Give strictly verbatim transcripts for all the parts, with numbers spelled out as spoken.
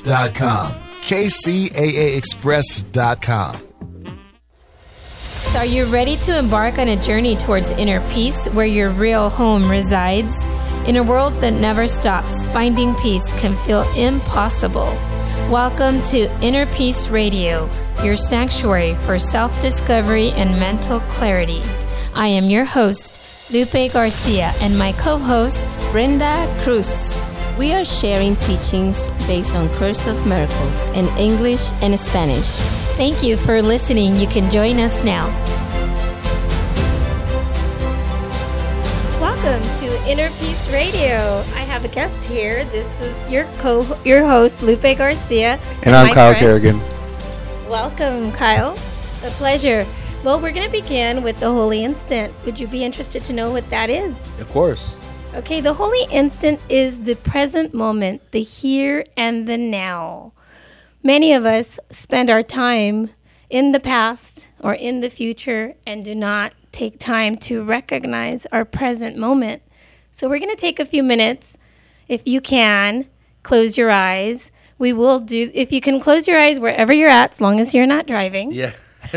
dot com. K C A A express dot com. So are you ready to embark on a journey towards inner peace where your real home resides? In a world that never stops, finding peace can feel impossible. Welcome to Inner Peace Radio, your sanctuary for self-discovery and mental clarity. I am your host, Lupe Garcia, and my co-host, Brenda Cruz. We are sharing teachings based on Course of Miracles in English and Spanish. Thank you for listening. You can join us now. Welcome to Inner Peace Radio. I have a guest here. This is your co your host, Lupe Garcia. And, and I'm Kyle friend. Kerrigan. Welcome, Kyle. A pleasure. Well, we're going to begin with the Holy Instant. Would you be interested to know what that is? Of course. Okay, the Holy Instant is the present moment, the here and the now. Many of us spend our time in the past or in the future and do not take time to recognize our present moment. So we're going to take a few minutes. If you can, close your eyes. We will do, if you can close your eyes wherever you're at, as long as you're not driving. Yeah.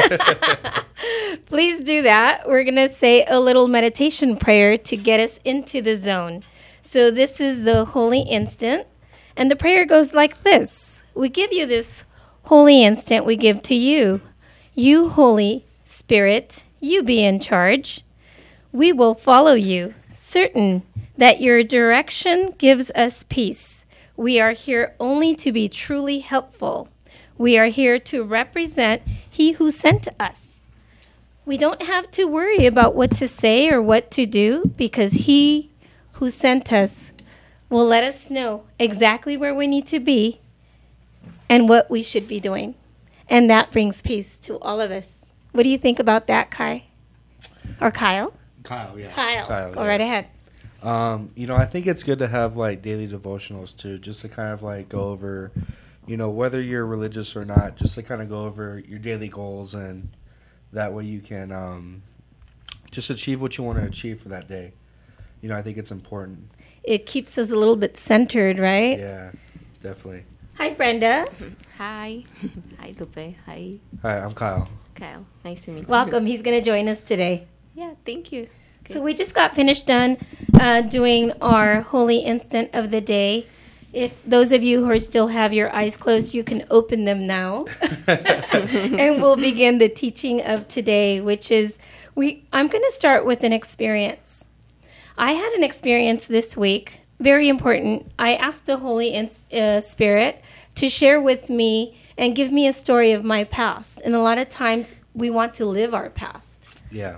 Please do that. We're going to say a little meditation prayer to get us into the zone. So this is the Holy Instant. And the prayer goes like this. We give you this Holy Instant we give to you. You, Holy Spirit, you be in charge. We will follow you, certain that your direction gives us peace. We are here only to be truly helpful. We are here to represent He who sent us. We don't have to worry about what to say or what to do because He who sent us will let us know exactly where we need to be and what we should be doing. And that brings peace to all of us. What do you think about that, Kai? Or Kyle? Kyle, yeah. Kyle, Kyle go yeah. right ahead. Um, you know, I think it's good to have, like, daily devotionals, too, just to kind of, like, go over, you know, whether you're religious or not, just to kind of go over your daily goals, and that way you can um, just achieve what you want to achieve for that day. You know, I think it's important. It keeps us a little bit centered, right? Yeah, definitely. Hi, Brenda. Hi. Hi, Lupe. Hi. Hi, I'm Kyle. Kyle. Nice to meet you. Welcome. He's going to join us today. Yeah, thank you. Okay. So we just got finished done uh, doing our Holy Instant of the day. If those of you who are still have your eyes closed, you can open them now. And we'll begin the teaching of today, which is, we. I'm going to start with an experience. I had an experience this week, very important. I asked the Holy uh, Spirit to share with me and give me a story of my past. And a lot of times we want to live our past. Yeah.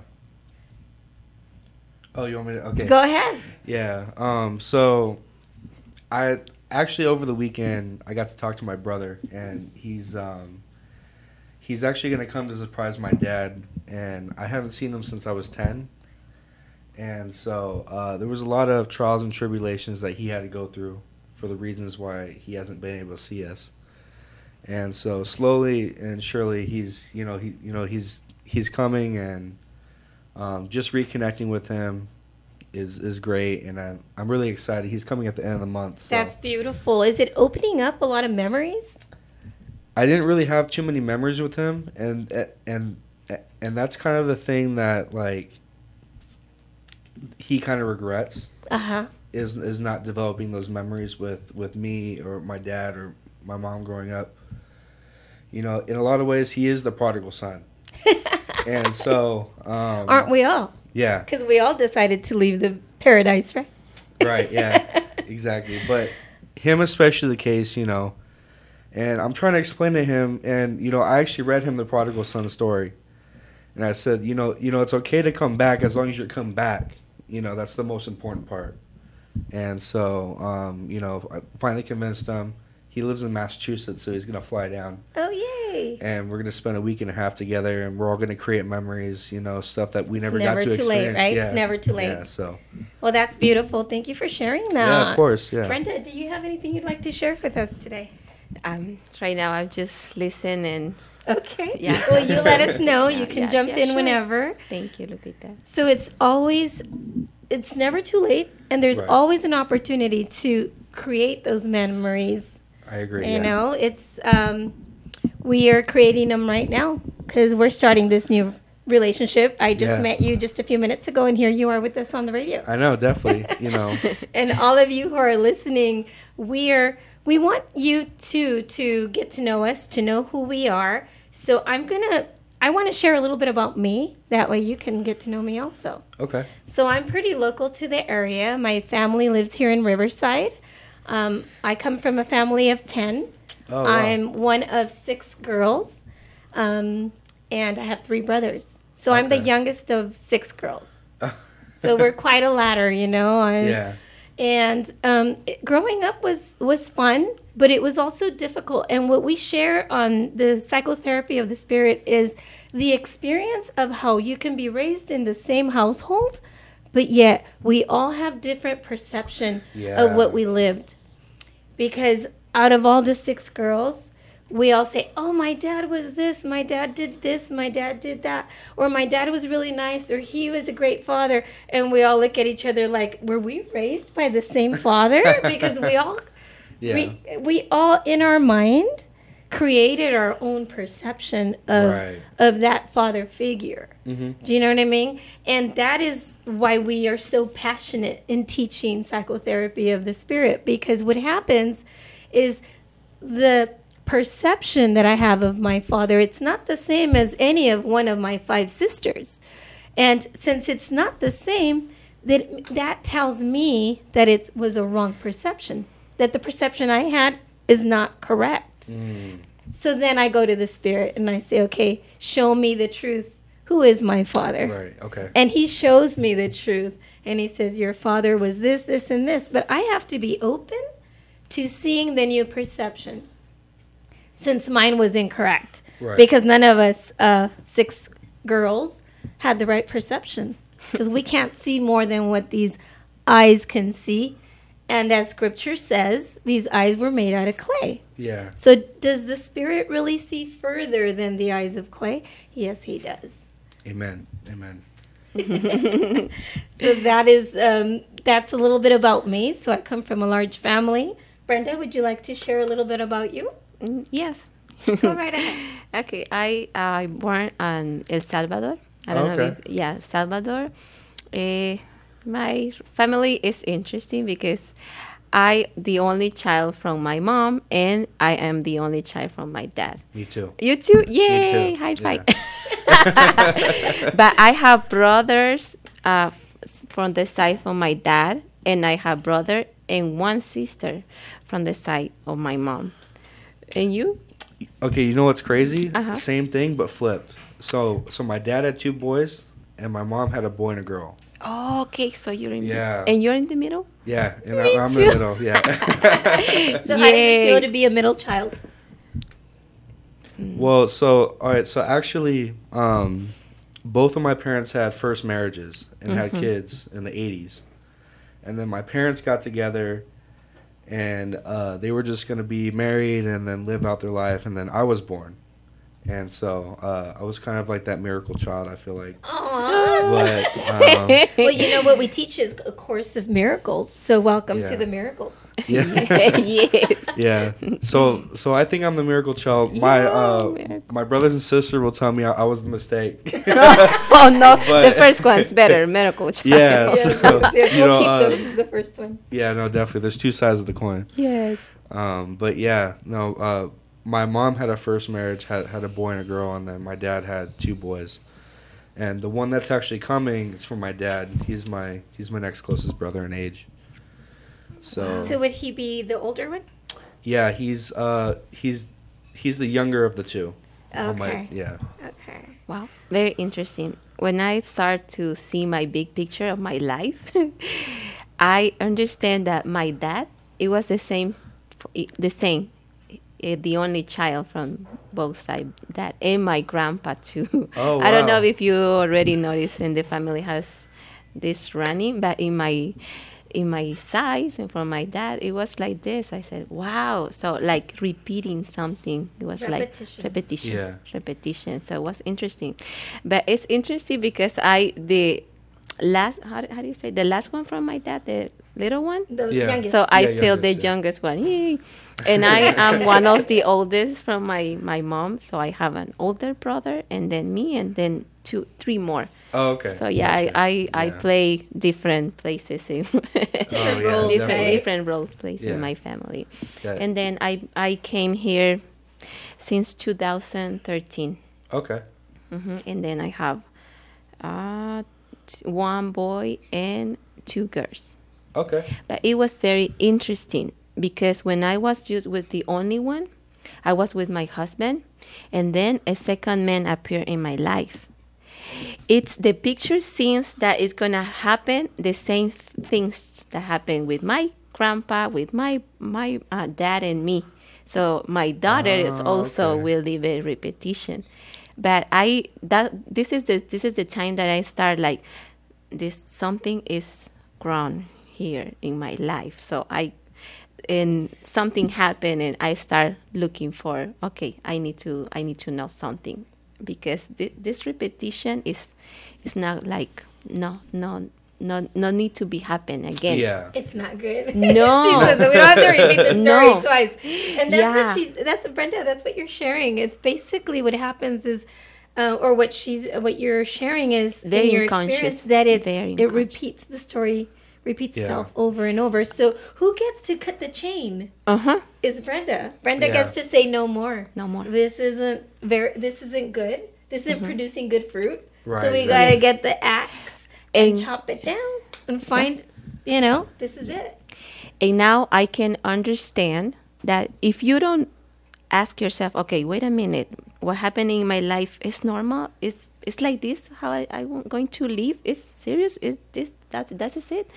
Oh, you want me to? Okay. Go ahead. Yeah. Um. So, I actually over the weekend I got to talk to my brother, and he's um. He's actually gonna come to surprise my dad, and I haven't seen him since I was ten. And so uh, there was a lot of trials and tribulations that he had to go through for the reasons why he hasn't been able to see us. And so slowly and surely, he's you know he you know he's he's coming, and um, just reconnecting with him is is great, and I'm I'm really excited. He's coming at the end of the month. So. That's beautiful. Is it opening up a lot of memories? I didn't really have too many memories with him, and and and that's kind of the thing that like he kind of regrets. Uh huh. Is is not developing those memories with, with me or my dad or my mom growing up. You know, in a lot of ways, he is the prodigal son. And so... Um, Aren't we all? Yeah. Because we all decided to leave the paradise, right? Right, yeah, exactly. But him especially the case, you know, and I'm trying to explain to him, and, you know, I actually read him the prodigal son story. And I said, you know, you know, it's okay to come back as long as you come back. You know, that's the most important part. And so, um, you know, I finally convinced him. He lives in Massachusetts, so he's going to fly down. Oh, yay. And we're going to spend a week and a half together, and we're all going to create memories, you know, stuff that we never, it's never got to too experience. Late, right? Yeah. It's never too late. Yeah, so. Well, that's beautiful. Thank you for sharing that. Yeah, of course, yeah. Brenda, do you have anything you'd like to share with us today? Um, right now, I've just listened and... Okay. Yeah. Well, you let us know. Yeah, You can yes, jump yeah, in sure. whenever. Thank you, Lupita. So it's always, it's never too late, and there's Right. always an opportunity to create those memories I agree. You yeah. know, it's um, we are creating them right now because we're starting this new relationship. I just Yeah. met you just a few minutes ago, and here you are with us on the radio. I know, definitely. You know, And all of you who are listening, we are we want you too to get to know us, to know who we are. So I'm gonna I want to share a little bit about me. That way you can get to know me also. okay. So I'm pretty local to the area. My family lives here in Riverside. Um, I come from a family of ten. Oh, wow. I'm one of six girls, um, and I have three brothers. So I'm the Okay. youngest of six girls. So we're quite a ladder, you know. I, Yeah. And um, it, growing up was, was fun, but it was also difficult. And what we share on the psychotherapy of the spirit is the experience of how you can be raised in the same household, but yet we all have different perception Yeah. of what we lived. Because out of all the six girls, we all say, oh, my dad was this, my dad did this, my dad did that, or my dad was really nice, or he was a great father. And we all look at each other like, were we raised by the same father? Because we all, Yeah. we, we all in our mind created our own perception of, Right. of that father figure. hmm Do you know what I mean? And that is why we are so passionate in teaching psychotherapy of the spirit, because what happens is the perception that I have of my father, it's not the same as any of one of my five sisters. And since it's not the same, that that tells me that it was a wrong perception, that the perception I had is not correct. Mm. So then I go to the spirit and I say, okay, show me the truth. Who is my father? Right. Okay. And he shows me the truth. And he says, your father was this, this, and this. But I have to be open to seeing the new perception, since mine was incorrect. Right. Because none of us, uh, six girls, had the right perception. Because we can't see more than what these eyes can see. And as scripture says, these eyes were made out of clay. Yeah. So does the spirit really see further than the eyes of clay? Yes, he does. Amen. Amen. So that is um, that's a little bit about me. So I come from a large family. Brenda, would you like to share a little bit about you? Mm, yes. Go right ahead. Okay, I I born in El Salvador. I don't know Okay. if yeah, Salvador. Uh, my family is interesting because I the only child from my mom and I am the only child from my dad. Me too. You too? Yay! too. High five. Yeah. But I have brothers uh, f- from the side of my dad, and I have brother and one sister from the side of my mom. And you? Okay, you know what's crazy? Uh-huh. Same thing, but flipped. So, so my dad had two boys, and my mom had a boy and a girl. Oh, okay, so you're in Yeah. and you're in the middle? Yeah, and Me I, I'm in too. the middle. Yeah. So how does it Yay. feel to be a middle child? Well, so all right, so actually, um, both of my parents had first marriages and had Mhm. kids in the eighties, and then my parents got together, and uh, they were just going to be married and then live out their life, and then I was born, and so uh, I was kind of like that miracle child. I feel like, Aww. but um, Well, you know what we teach is a course of miracles. So welcome Yeah. to the miracles. yeah, Yes. yeah. So, so I think I'm the miracle child. My Yeah, uh, miracle. my brothers and sister will tell me I, I was the mistake. Oh no, But- the first one's better, medical child. Yeah, Yes, so, yes, you we'll know, keep uh, the, the first one. Yeah, no, definitely. There's two sides of the coin. Yes. Um, but yeah, no. Uh, my mom had a first marriage, had had a boy and a girl, and then my dad had two boys. And the one that's actually coming is from my dad. He's my he's my next closest brother in age. So, So would he be the older one? yeah, he's uh he's he's the younger of the two. On my- Okay. yeah. Okay. Wow, very interesting. When I start to see my big picture of my life, I understand that my dad, it was the same, the same, eh, the only child from both sides, dad and my grandpa too. Oh, I don't know wow. if you already noticed, and the family has this running, but in my in my size and for my dad, it was like this. I said, wow. So like repeating something. It was Repetition. like repetition, Yeah. repetition. So it was interesting. But it's interesting because I, the last, how, do- how do you say, the last one from my dad, the little one? The Yeah. youngest. So I Yeah, feel the youngest, yeah. youngest one. Yay. And I am one of the oldest from my, my mom. So I have an older brother and then me and then two, three more. Oh, okay. So yeah, Gotcha. I, I, I Yeah. play different places in Oh, yeah, roles, different right? different roles plays Yeah. in my family. Yeah. And then I I came here since two thousand thirteen. Okay. hmm And then I have uh, t- one boy and two girls. Okay. But it was very interesting because when I was just with the only one, I was with my husband, and then a second man appeared in my life. It's the picture scenes that is gonna happen, the same th- things that happen with my grandpa, with my my uh, dad and me. So my daughter is Ah, also okay. will live a repetition. But I that this is the this is the time that I start like this something is grown here in my life. So I and something happened and I start looking for okay, I need to I need to know something because th- this repetition is is not like no no no no need to be happen again. Yeah. It's not good. No. She says that we don't have to repeat the story No. twice. And that's Yeah. what she's. That's Brenda. That's what you're sharing. It's basically what happens is, uh, or what she's, what you're sharing is Very in your unconscious. experience that it's, Very it unconscious. repeats the story, repeats Yeah. itself over and over. So who gets to cut the chain? Uh huh. Is Brenda. Brenda Yeah. gets to say no more. No more. This isn't very. This isn't good. This isn't producing good fruit. Right, So we right. gotta get the axe and, And- chop it down and find. You know, this is it. And now I can understand that if you don't ask yourself, okay, wait a minute, what happening in my life is normal? Is it's like this? How I, I'm going to live? Is serious? Is this that that is it?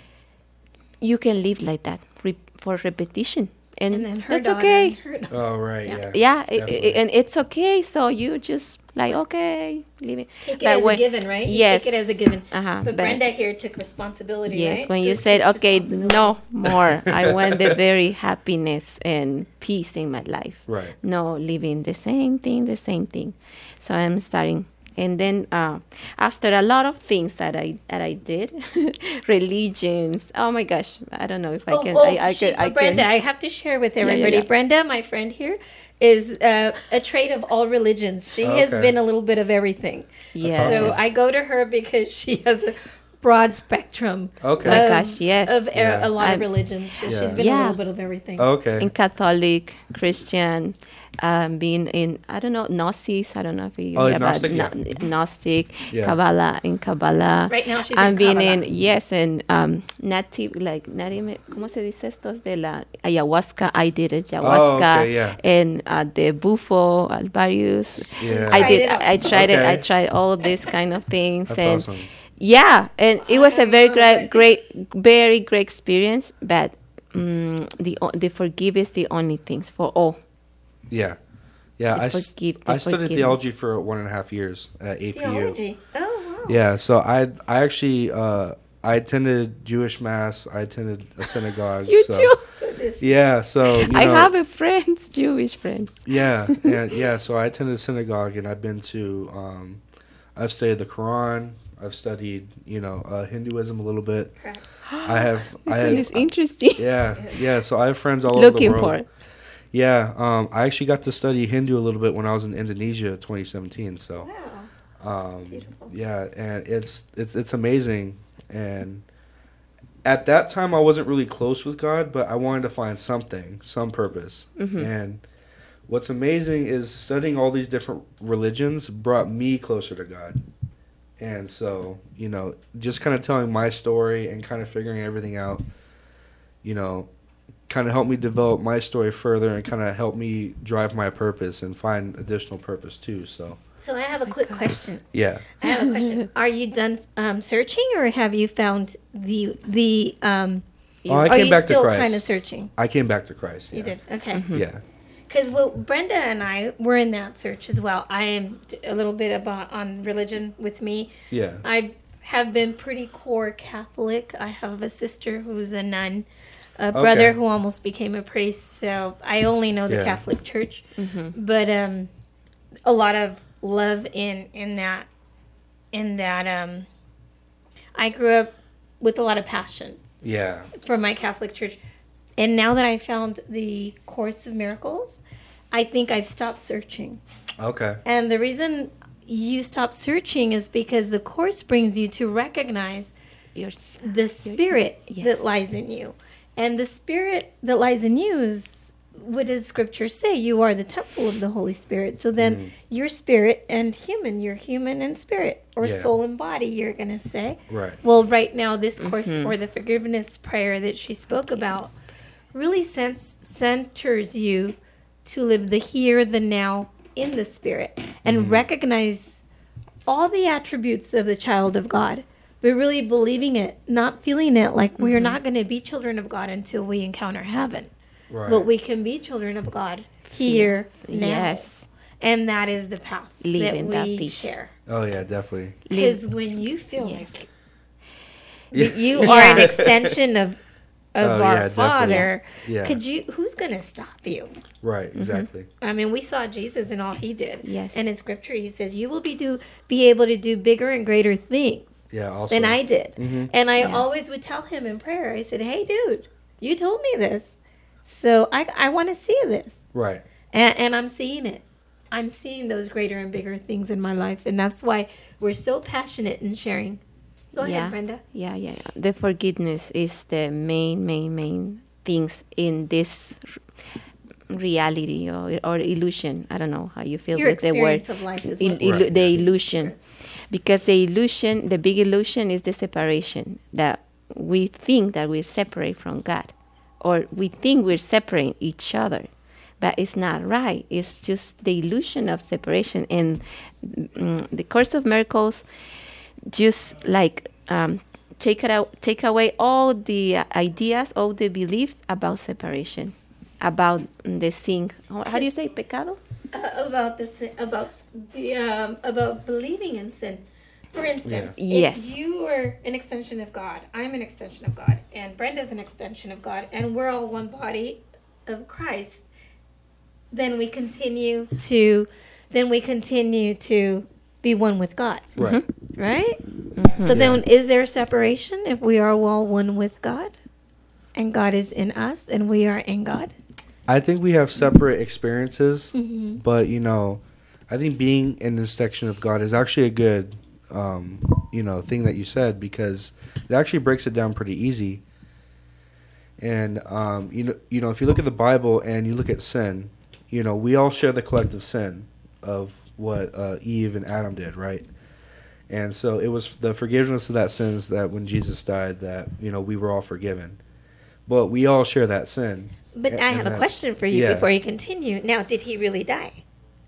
You can live like that re- for repetition, and, And then her that's daughter okay. and her daughter. Oh, right. Yeah. Yeah, i- i- Definitely. and it's okay. So you just like okay, leave it. Take it But as when- a given, right? You Yes. Take it as a given. Uh-huh, But but- Brenda here took responsibility, Yes, right? when So you she said, takes okay, responsibility. no more. I want the very happiness and peace in my life. Right. No living the same thing, the same thing. So I'm starting. And then uh, after a lot of things that I that I did, religions. Oh my gosh, I don't know if I Oh, can. oh, I, I she- can. I Brenda, can. I have to share with yeah, everybody. yeah. Brenda, my friend here, is uh, a trait of all religions. She has Okay. been a little bit of everything. Yes. awesome. So I go to her because she has a broad spectrum. Okay. Oh my of- gosh, yes. Of a- Yeah. a lot I'm- of religions. So Yeah. she's been a Yeah. little bit of everything. Okay. In Catholic, Christian, um, being in I don't know Gnosis. I don't know if you Oh, hear about Gnostic, yeah. Gno- Gnostic, Yeah. Kabbalah, in Kabbalah. Right now she's I'm in being Kabbalah. in yes, and um, native like native. ¿Cómo se dice estos de la ayahuasca? I did ayahuasca, Oh, okay, yeah. and uh, the bufo, alvarius. Yeah. I Tried did. it out. I, I tried it. I Okay. tried all these kind of things, That's and awesome. yeah, and it was a very Oh, great, great, very great experience. But um, the o- the forgive is the only things for all. Yeah. Yeah. The I, s- forgive- the I studied forgiveness. theology for one and a half years at A P U. Theology. Oh, wow. Yeah. So I I actually uh, I attended Jewish mass. I attended a synagogue. You so, too. Yeah. So you I know, have a friend, Jewish friends. Yeah, and yeah. So I attended a synagogue, and I've been to. Um, I've studied the Quran. I've studied, you know, uh, Hinduism a little bit. Correct. I have. I It's have. interesting. Yeah, yeah. So I have friends all Looking over the for world. it. Yeah, um, I actually got to study Hindu a little bit when I was in Indonesia, twenty seventeen. So, Wow. um, Beautiful. yeah, and it's it's it's amazing. And at that time, I wasn't really close with God, but I wanted to find something, some purpose. Mhm. And what's amazing is studying all these different religions brought me closer to God. And so, you know, just kind of telling my story and kind of figuring everything out, you know, kind of helped me develop my story further and kind of helped me drive my purpose and find additional purpose too. So, So I have a quick question. yeah. I have a question. Are you done um, searching, or have you found the the? Um, Oh, I are came you back to still Christ. kind of searching? I came back to Christ. You yeah. did. Okay. Yeah. Because well, Brenda and I were in that search as well. I am t- a little bit about on religion with me. Yeah. I have been pretty core Catholic. I have a sister who's a nun, a brother Okay. who almost became a priest. So I only know the Yeah. Catholic Church, Mm-hmm. but um, a lot of love in in that in that um I grew up with a lot of passion Yeah. for my Catholic Church. And now that I found the Course of Miracles, I think I've stopped searching. Okay. And the reason you stop searching is because the Course brings you to recognize Your, the spirit yes. that lies in you. And the spirit that lies in you is, what does Scripture say? You are the temple of the Holy Spirit. So then Mm. you're spirit and human. You're human and spirit. Or Yeah. soul and body, you're going to say. Right. Well, right now, this course, Mhm. or the forgiveness prayer that she spoke about, really sense, centers you to live the here, the now, in the spirit. And Mhm. recognize all the attributes of the child of God. But really believing it, not feeling it like we're not going to be children of God until we encounter heaven. Right. But we can be children of God here, now. Yes. And that is the path Live in that that we peace. share. Oh yeah, definitely. Because when you feel Yes. like Yeah. that you are an extension of of Oh, our yeah, definitely. Father, Yeah. could you? Who's going to stop you? Right. Exactly. I mean, we saw Jesus and all he did. Yes. And in Scripture, he says, "You will be do be able to do bigger and greater things Yeah. Also. than I did." Mhm. And I Yeah. always would tell him in prayer. I said, "Hey, dude, you told me this, so I I want to see this." Right. And, and I'm seeing it. I'm seeing those greater and bigger things in my life. And that's why we're so passionate in sharing. Go Yeah. ahead, Brenda. Yeah, yeah, yeah. The forgiveness is the main, main, main things in this r- reality or, or illusion. I don't know how you feel Your with the word. experience of life is Il- what illu- Right. the Yeah. illusion. Because the illusion, the big illusion is the separation. That we think that we're separate from God. Or we think we're separating each other. But it's not right. It's just the illusion of separation. And mm, the Course of Miracles just like um, take it out, take away all the uh, ideas, all the beliefs about separation, about the sin. How how do you say pecado? Uh, about the sin, about the um, about believing in sin. For instance, Yeah. if Yes. you are an extension of God, I'm an extension of God, and Brenda's an extension of God, and we're all one body of Christ, then we continue to, then we continue to be one with God, Right. right? Mhm. So Yeah. then, is there separation if we are all one with God, and God is in us, and we are in God? I think we have separate experiences, Mm-hmm. but you know, I think being an extension of God is actually a good, um, you know, thing that you said, because it actually breaks it down pretty easy. And um, you know, you know, if you look at the Bible and you look at sin, you know, we all share the collective sin of what uh, Eve and Adam did, right? And so it was the forgiveness of that sins that when Jesus died, that you know we were all forgiven, but we all share that sin. But And- I and have a that's- question for you yeah. before you continue. Now, did he really die?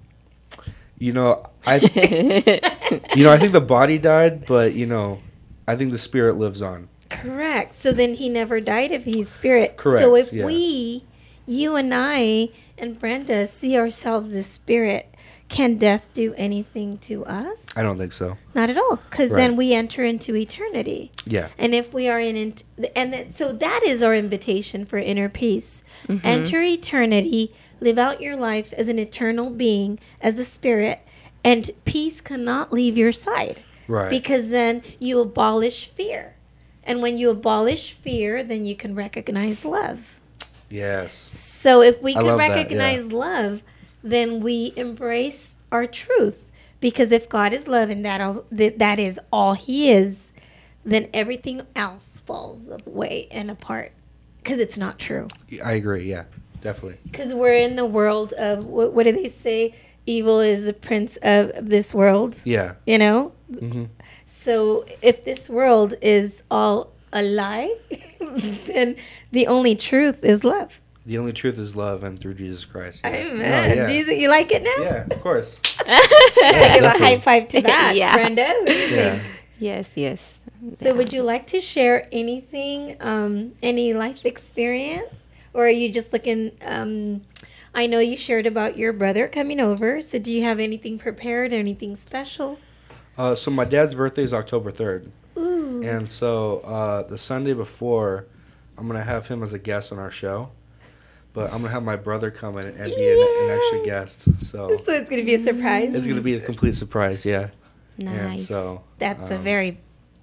You know, I you know I think the body died, but you know, I think the spirit lives on. Correct. So then he never died if he's spirit. Correct, So if yeah. we, you and I and Brenda, see ourselves as spirit, can death do anything to us? I don't think so. Not at all. Because Right. then we enter into eternity. Yeah. And if we are in, int- and that, so that is our invitation for inner peace. Mhm. Enter eternity, live out your life as an eternal being, as a spirit, and peace cannot leave your side. Right. Because then you abolish fear. And when you abolish fear, then you can recognize love. Yes. So if we I can love that, yeah. recognize love, then we embrace our truth. Because if God is love and that, al- that that is all he is, then everything else falls away and apart. Because it's not true. I agree. Yeah. Definitely. Because we're in the world of, what, what do they say? Evil is the prince of this world, Yeah. you know? hmm So if this world is all a lie, then the only truth is love. The only truth is love, and through Jesus Christ. Yeah. Amen. No, yeah. Do you, you like it now? Yeah, of course. Yeah, give a definitely. high five to that, Yeah. Brenda. What do you Yeah. think? Yes, yes. So would you like to share anything, um, any life experience? Or are you just looking, um, I know you shared about your brother coming over. So do you have anything prepared, anything special? Uh, so my dad's birthday is October third, Ooh. and so uh, the Sunday before, I'm gonna have him as a guest on our show. But I'm gonna have my brother come in and be an, an extra guest. So So it's going to be a surprise? it's gonna be a complete surprise. Yeah. And Nice. so That's a um, very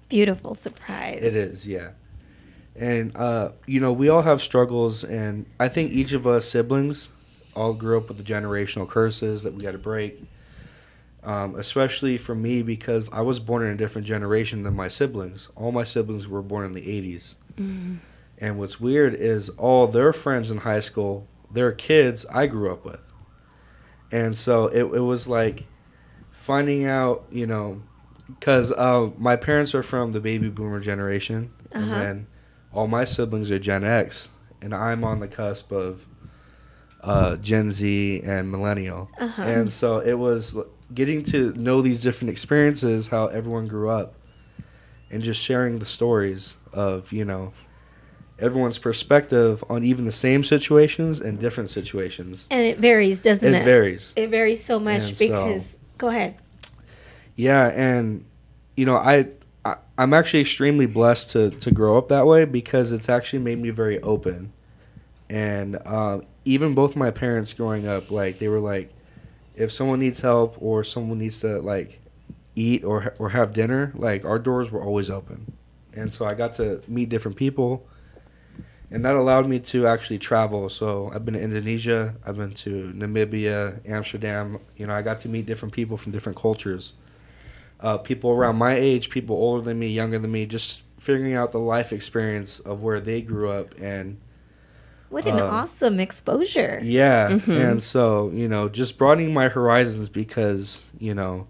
beautiful surprise. It is, yeah. And, uh, you know, we all have struggles, and I think each of us siblings all grew up with the generational curses that we got to break. Um, especially for me, because I was born in a different generation than my siblings. All my siblings were born in the eighties. Mm-hmm. And what's weird is all their friends in high school, their kids, I grew up with. And so it, it was like finding out, you know, because uh, my parents are from the baby boomer generation, uh-huh. and then all my siblings are Gen X, and I'm on the cusp of uh, Gen Z and millennial. Uh-huh. And so it was getting to know these different experiences, how everyone grew up, and just sharing the stories of, you know, everyone's perspective on even the same situations and different situations. And it varies, doesn't it? It varies. It varies so much and because... So, go ahead. Yeah, and, you know, I, I, I'm actually extremely blessed to, to grow up that way because it's actually made me very open. And uh, even both my parents growing up, like, they were like, if someone needs help or someone needs to, like, eat or or have dinner, like, our doors were always open. And so I got to meet different people, and that allowed me to actually travel. So I've been to Indonesia, I've been to Namibia, Amsterdam. You know, I got to meet different people from different cultures. Uh, people around my age, people older than me, younger than me, just figuring out the life experience of where they grew up. And what an uh, awesome exposure. Yeah. Mm-hmm. And so, you know, just broadening my horizons because, you know,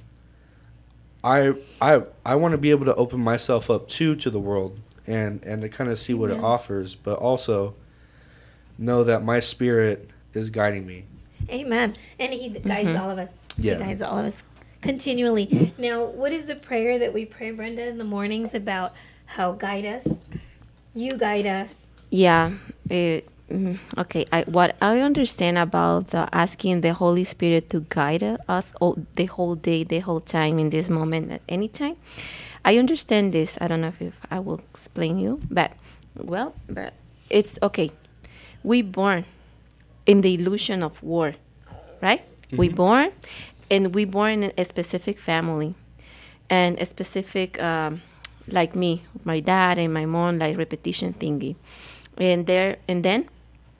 I I I want to be able to open myself up too to the world and, and to kind of see what mm-hmm. it offers, but also know that my spirit is guiding me. Amen. And he guides mm-hmm. all of us. Yeah. He guides all of us continually. Now, what is the prayer that we pray, Brenda, in the mornings about how guide us? You guide us. Yeah. It, okay. I, what I understand about the asking the Holy Spirit to guide us all, the whole day, the whole time, in this moment, at any time, I understand this. I don't know if, if I will explain you, but, well, but it's okay. We born in the illusion of war, right? Mm-hmm. We born, and we born in a specific family, and a specific, um, like me, my dad and my mom, like repetition thingy, and there, and then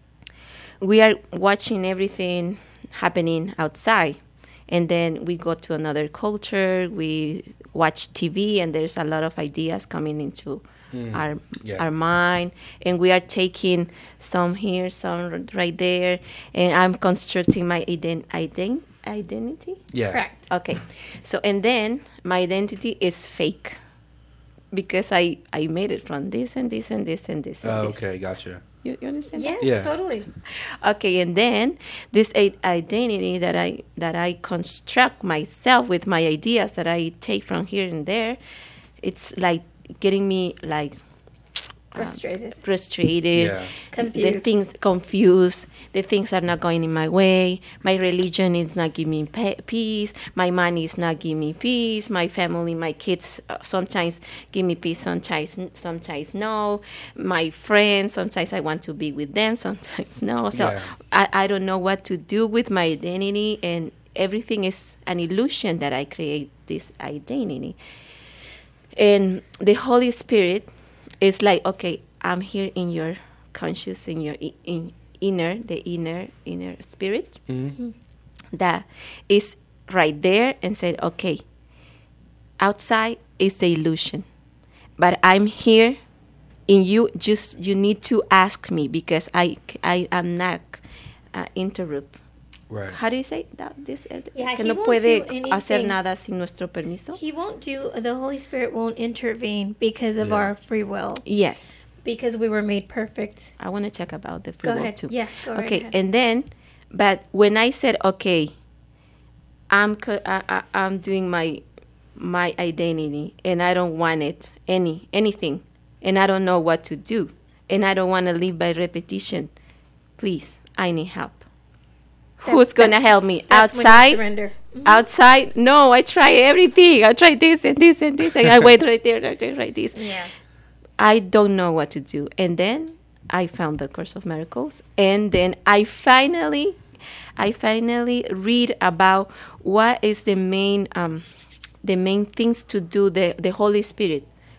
we are watching everything happening outside, and then we go to another culture. We watch T V, and there's a lot of ideas coming into mm, our yeah. our mind, and we are taking some here, some right there, and I'm constructing my ident- ident- identity. Yeah, correct. Okay, so and then my identity is fake because I I made it from this and this and this and this. And uh, this. Okay, gotcha. You, you understand? Yes, that? Yeah, totally. Okay, and then this identity that I that I construct myself with my ideas that I take from here and there, it's like getting me like frustrated, um, frustrated, yeah. confused. The things confused. The things are not going in my way. My religion is not giving me pe- peace. My money is not giving me peace. My family, my kids, uh, sometimes give me peace. Sometimes, sometimes no. My friends, sometimes I want to be with them. Sometimes no. So yeah. I, I don't know what to do with my identity, and everything is an illusion that I create this identity. And the Holy Spirit is like, okay, I'm here in your conscious, in your in inner, the inner inner spirit mm-hmm. that is right there, and said, okay, outside is the illusion, but I'm here in you. Just you need to ask me because I I am not uh, interrupt. Right. How do you say that? This uh, yeah, que he no won't puede do hacer anything. nada sin nuestro permiso. He won't do. The Holy Spirit won't intervene because of yeah. our free will. Yes. Because we were made perfect. I want to check about the free go will ahead. too. Yeah, go okay, right and then, but when I said, okay, I'm co- I, I, I'm doing my my identity, and I don't want it any anything, and I don't know what to do, and I don't want to live by repetition. Please, I need help. That's, Who's gonna help me outside? Surrender. Mm-hmm. Outside? No, I try everything. I try this and this and this, and I wait right there, right there, right this. Yeah. I don't know what to do. And then I found the Course of Miracles. And then I finally, I finally read about what is the main, um, the main things to do, the, the Holy Spirit.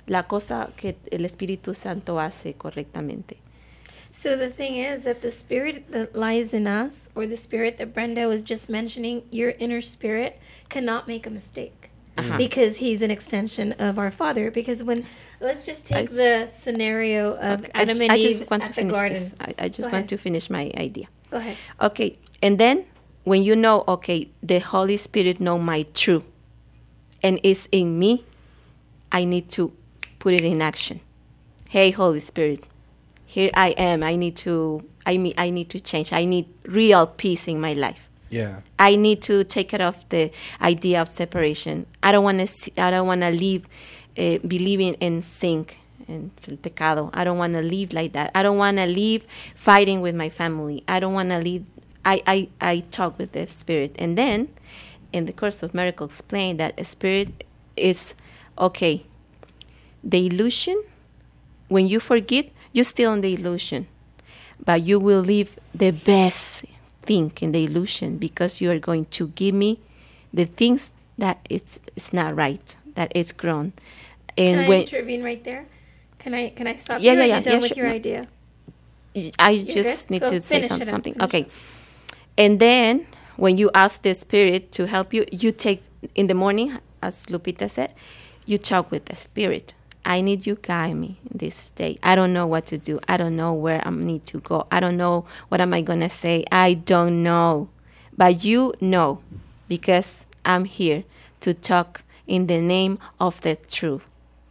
la cosa que el Espíritu Santo hace correctamente. So the thing is that the spirit that lies in us, or the spirit that Brenda was just mentioning, your inner spirit cannot make a mistake. Uh-huh. Because he's an extension of our Father. Because when, let's just take I- the scenario of Okay, I, Adam ju- and I Eve just want at to the finish garden. this. I, I just Go want ahead. to finish my idea. Go ahead. Okay, and then when you know, okay, the Holy Spirit know my truth, and it's in me, I need to put it in action. Hey, Holy Spirit, here I am. I need to. I mean, I need to change. I need real peace in my life. Yeah. I need to take it off the idea of separation. I don't want to. I don't want to live uh, believing in sin and el pecado. I don't want to live like that. I don't want to live fighting with my family. I don't want to live. I, I, I talk with the Spirit, and then in the Course of Miracles explain that a spirit is okay. The illusion, when you forget, you're still in the illusion, but you will live the best thing in the illusion because you are going to give me the things that it's it's not right, that it's grown. And Can I when intervene right there? Can I can I stop Yeah, you? yeah, Or yeah, are you done yeah, with sure. your No. idea? I You're just good? need Go to say finish some, it up, something. finish Okay. it. And then when you ask the Spirit to help you, you take in the morning, as Lupita said, you talk with the Spirit. I need you guide me in this day. I don't know what to do. I don't know where I need to go. I don't know what am I going to say. I don't know. But you know, because I'm here to talk in the name of the truth.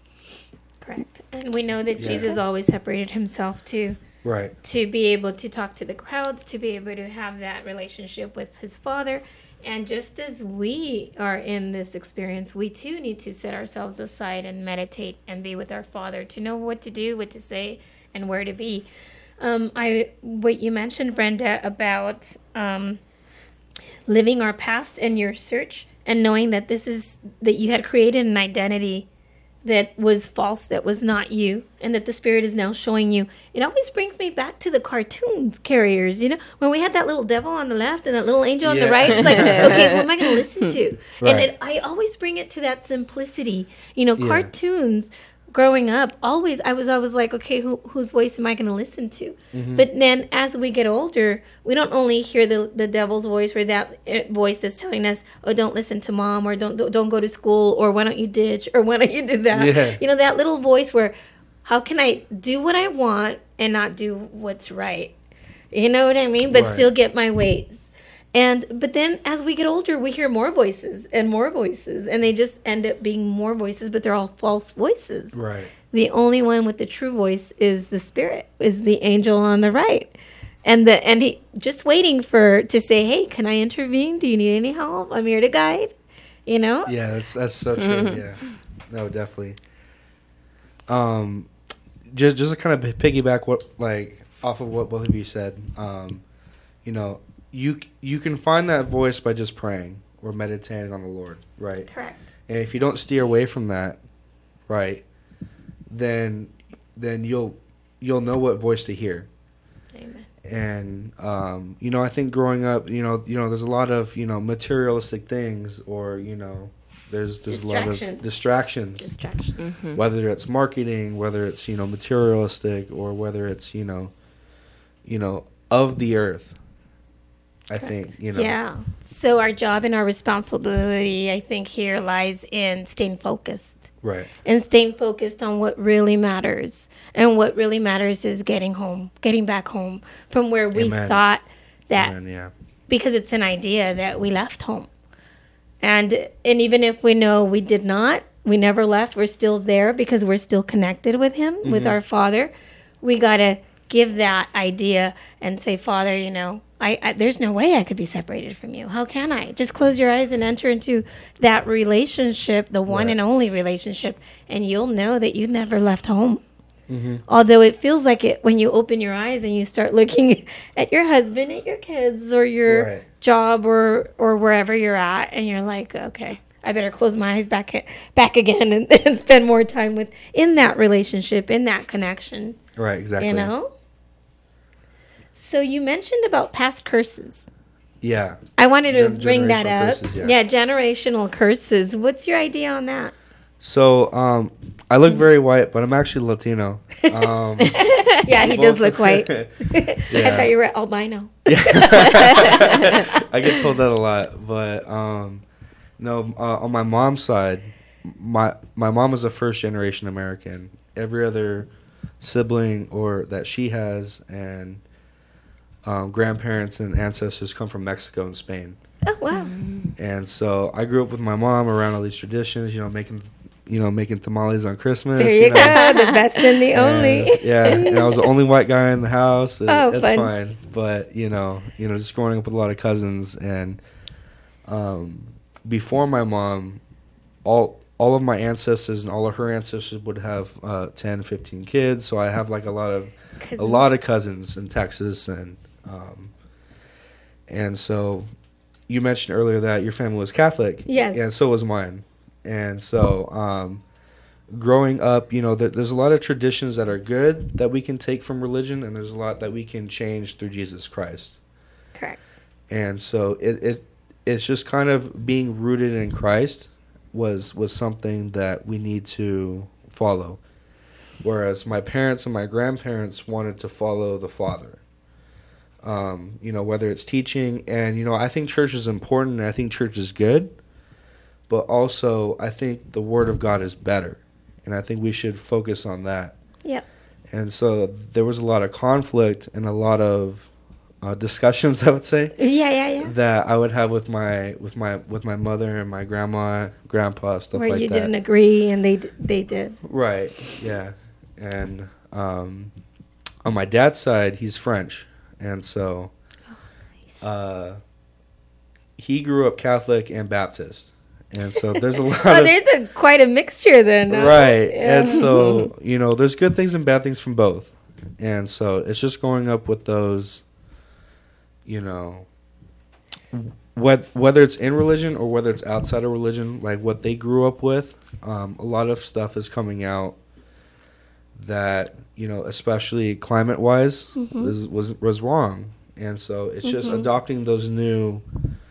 Correct. And we know that Yeah. Jesus always separated himself too. Right. To be able to talk to the crowds, to be able to have that relationship with his Father. And just as we are in this experience, we too need to set ourselves aside and meditate and be with our Father to know what to do, what to say, and where to be. Um, I what you mentioned, Brenda, about um, living our past and your search, and knowing that this is that you had created an identity that was false, that was not you, and that the Spirit is now showing you. It always brings me back to the cartoons carriers, you know, when we had that little devil on the left and that little angel on the Yeah. right. It's like, okay, what am I going to listen to? Right. And it, I always bring it to that simplicity. You know, Yeah. cartoons growing up, always, I was always like, okay, who, whose voice am I going to listen to? Mm-hmm. But then as we get older, we don't only hear the the devil's voice or that uh, voice that's telling us, oh, don't listen to mom, or don't don't don't go to school, or why don't you ditch, or why don't you do that? Yeah. You know, that little voice where, how can I do what I want and not do what's right? You know what I mean? But Right. still get my ways. And but then as we get older, we hear more voices and more voices, and they just end up being more voices, but they're all false voices. Right. The only one with the true voice is the Spirit, is the angel on the right. And the and he just waiting for to say, hey, can I intervene? Do you need any help? I'm here to guide. You know? Yeah, that's that's so true. Yeah, no, definitely. Um, just just to kind of piggyback what like off of what both of you said. Um, you know, you you can find that voice by just praying or meditating on the Lord, right? Correct. And if you don't steer away from that, right, then then you'll you'll know what voice to hear. Amen. And um, you know, I think growing up, you know, you know, there's a lot of you know materialistic things, or you know, there's there's a lot of Distractions. distractions, Distractions. Mhm. whether it's marketing, whether it's you know materialistic, or whether it's you know, you know, of the earth. I think you know. Yeah. So our job and our responsibility, I think, here lies in staying focused. Right. And staying focused on what really matters. And what really matters is getting home, getting back home from where we Amen. thought that, And, yeah. because it's an idea that we left home. And and even if we know we did not, we never left, we're still there because we're still connected with Him, with our Father. We got to give that idea and say, Father, you know, I, I there's no way I could be separated from you. How can I? Just close your eyes and enter into that relationship, the one Right. and only relationship, and you'll know that you never left home. Mm-hmm. Although it feels like it when you open your eyes and you start looking at your husband, at your kids, or your Right. job, or or wherever you're at, and you're like, okay, I better close my eyes back back again and, and spend more time with in that relationship, in that connection. Right. Exactly. You know. So you mentioned about past curses. Yeah. I wanted to Gen- bring that generational up. curses, yeah. yeah, generational curses. What's your idea on that? So um, I look very white, but I'm actually Latino. Um, Yeah, he does look white. Yeah. I thought you were albino. I get told that a lot, but um, no. Uh, on my mom's side, my my mom is a first generation American. Every other sibling or that she has and um, grandparents and ancestors come from Mexico and Spain. Oh, wow. And so I grew up with my mom around all these traditions. You know, making you know making tamales on Christmas. There you know. go. The best and the only. And, yeah, and I was the only white guy in the house. It, Oh, it's fun. fine, but you know, you know, just growing up with a lot of cousins, and um, before my mom, all all of my ancestors and all of her ancestors would have uh, ten, fifteen kids. So I have like a lot of Cousins. a lot of cousins in Texas, and um, and so you mentioned earlier that your family was Catholic. Yes. And so was mine. And so, um, growing up, you know, there, there's a lot of traditions that are good that we can take from religion, and there's a lot that we can change through Jesus Christ. Correct. And so it, it it's just kind of being rooted in Christ was was something that we need to follow. Whereas my parents and my grandparents wanted to follow the Father. Um, you know, whether it's teaching, and you know, I think church is important, and I think church is good. But also, I think the Word of God is better, and I think we should focus on that. Yep. And so there was a lot of conflict and a lot of uh, discussions, I would say, Yeah, yeah, yeah. that I would have with my with my with my mother and my grandma, grandpa, stuff Where like you that. didn't agree and they d- they did. Right. Yeah. And um, on my dad's side, he's French, and so uh, he grew up Catholic and Baptist. And so there's a lot Oh, of there's a quite a mixture then. huh? right, Yeah. and so you know, there's good things and bad things from both, and so it's just growing up with those, you know, whether whether it's in religion or whether it's outside of religion, like what they grew up with. Um, a lot of stuff is coming out that, you know, especially climate wise, Mhm. was, was was wrong, and so it's just Mhm. adopting those new,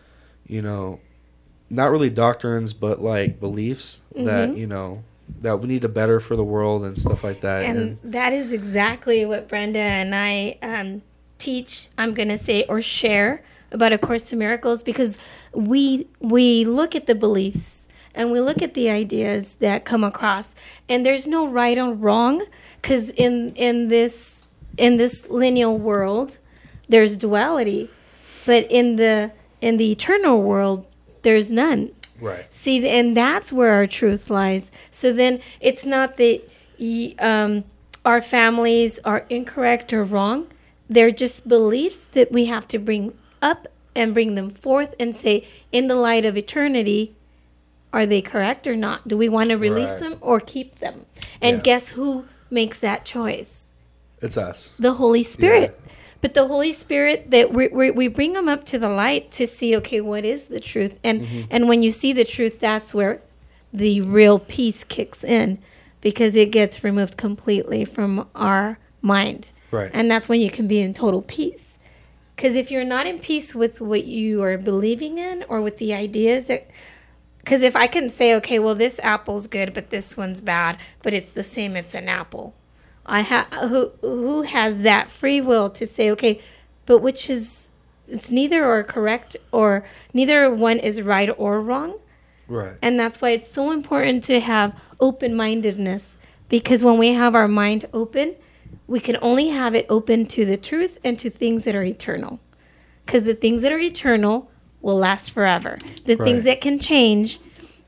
you know. Not really doctrines, but like beliefs that, Mhm. you know, that we need to better for the world and stuff like that. And that is exactly what Brenda and I um, teach, I'm going to say, or share about A Course in Miracles, because we we look at the beliefs and we look at the ideas that come across, and there's no right or wrong, because in in this in this lineal world, there's duality, but in the in the eternal world, there's none. Right. See, and that's where our truth lies. So then it's not that y- um, our families are incorrect or wrong. They're just beliefs that we have to bring up and bring them forth and say, in the light of eternity, are they correct or not? Do we want to release Right. them or keep them? And Yeah. guess who makes that choice? It's us. The Holy Spirit. But the Holy Spirit, that we, we we bring them up to the light to see, okay, what is the truth? And Mm-hmm. and when you see the truth, that's where the real peace kicks in, because it gets removed completely from our mind. Right. And that's when you can be in total peace. Because if you're not in peace with what you are believing in or with the ideas that, because if I can say, okay, well, this apple's good, but this one's bad, but it's the same, it's an apple. I ha- who who has that free will to say, okay, but which is, it's neither or correct, or neither one is right or wrong. Right. And that's why it's so important to have open-mindedness, because when we have our mind open, we can only have it open to the truth and to things that are eternal. Because the things that are eternal will last forever. The Right. things that can change,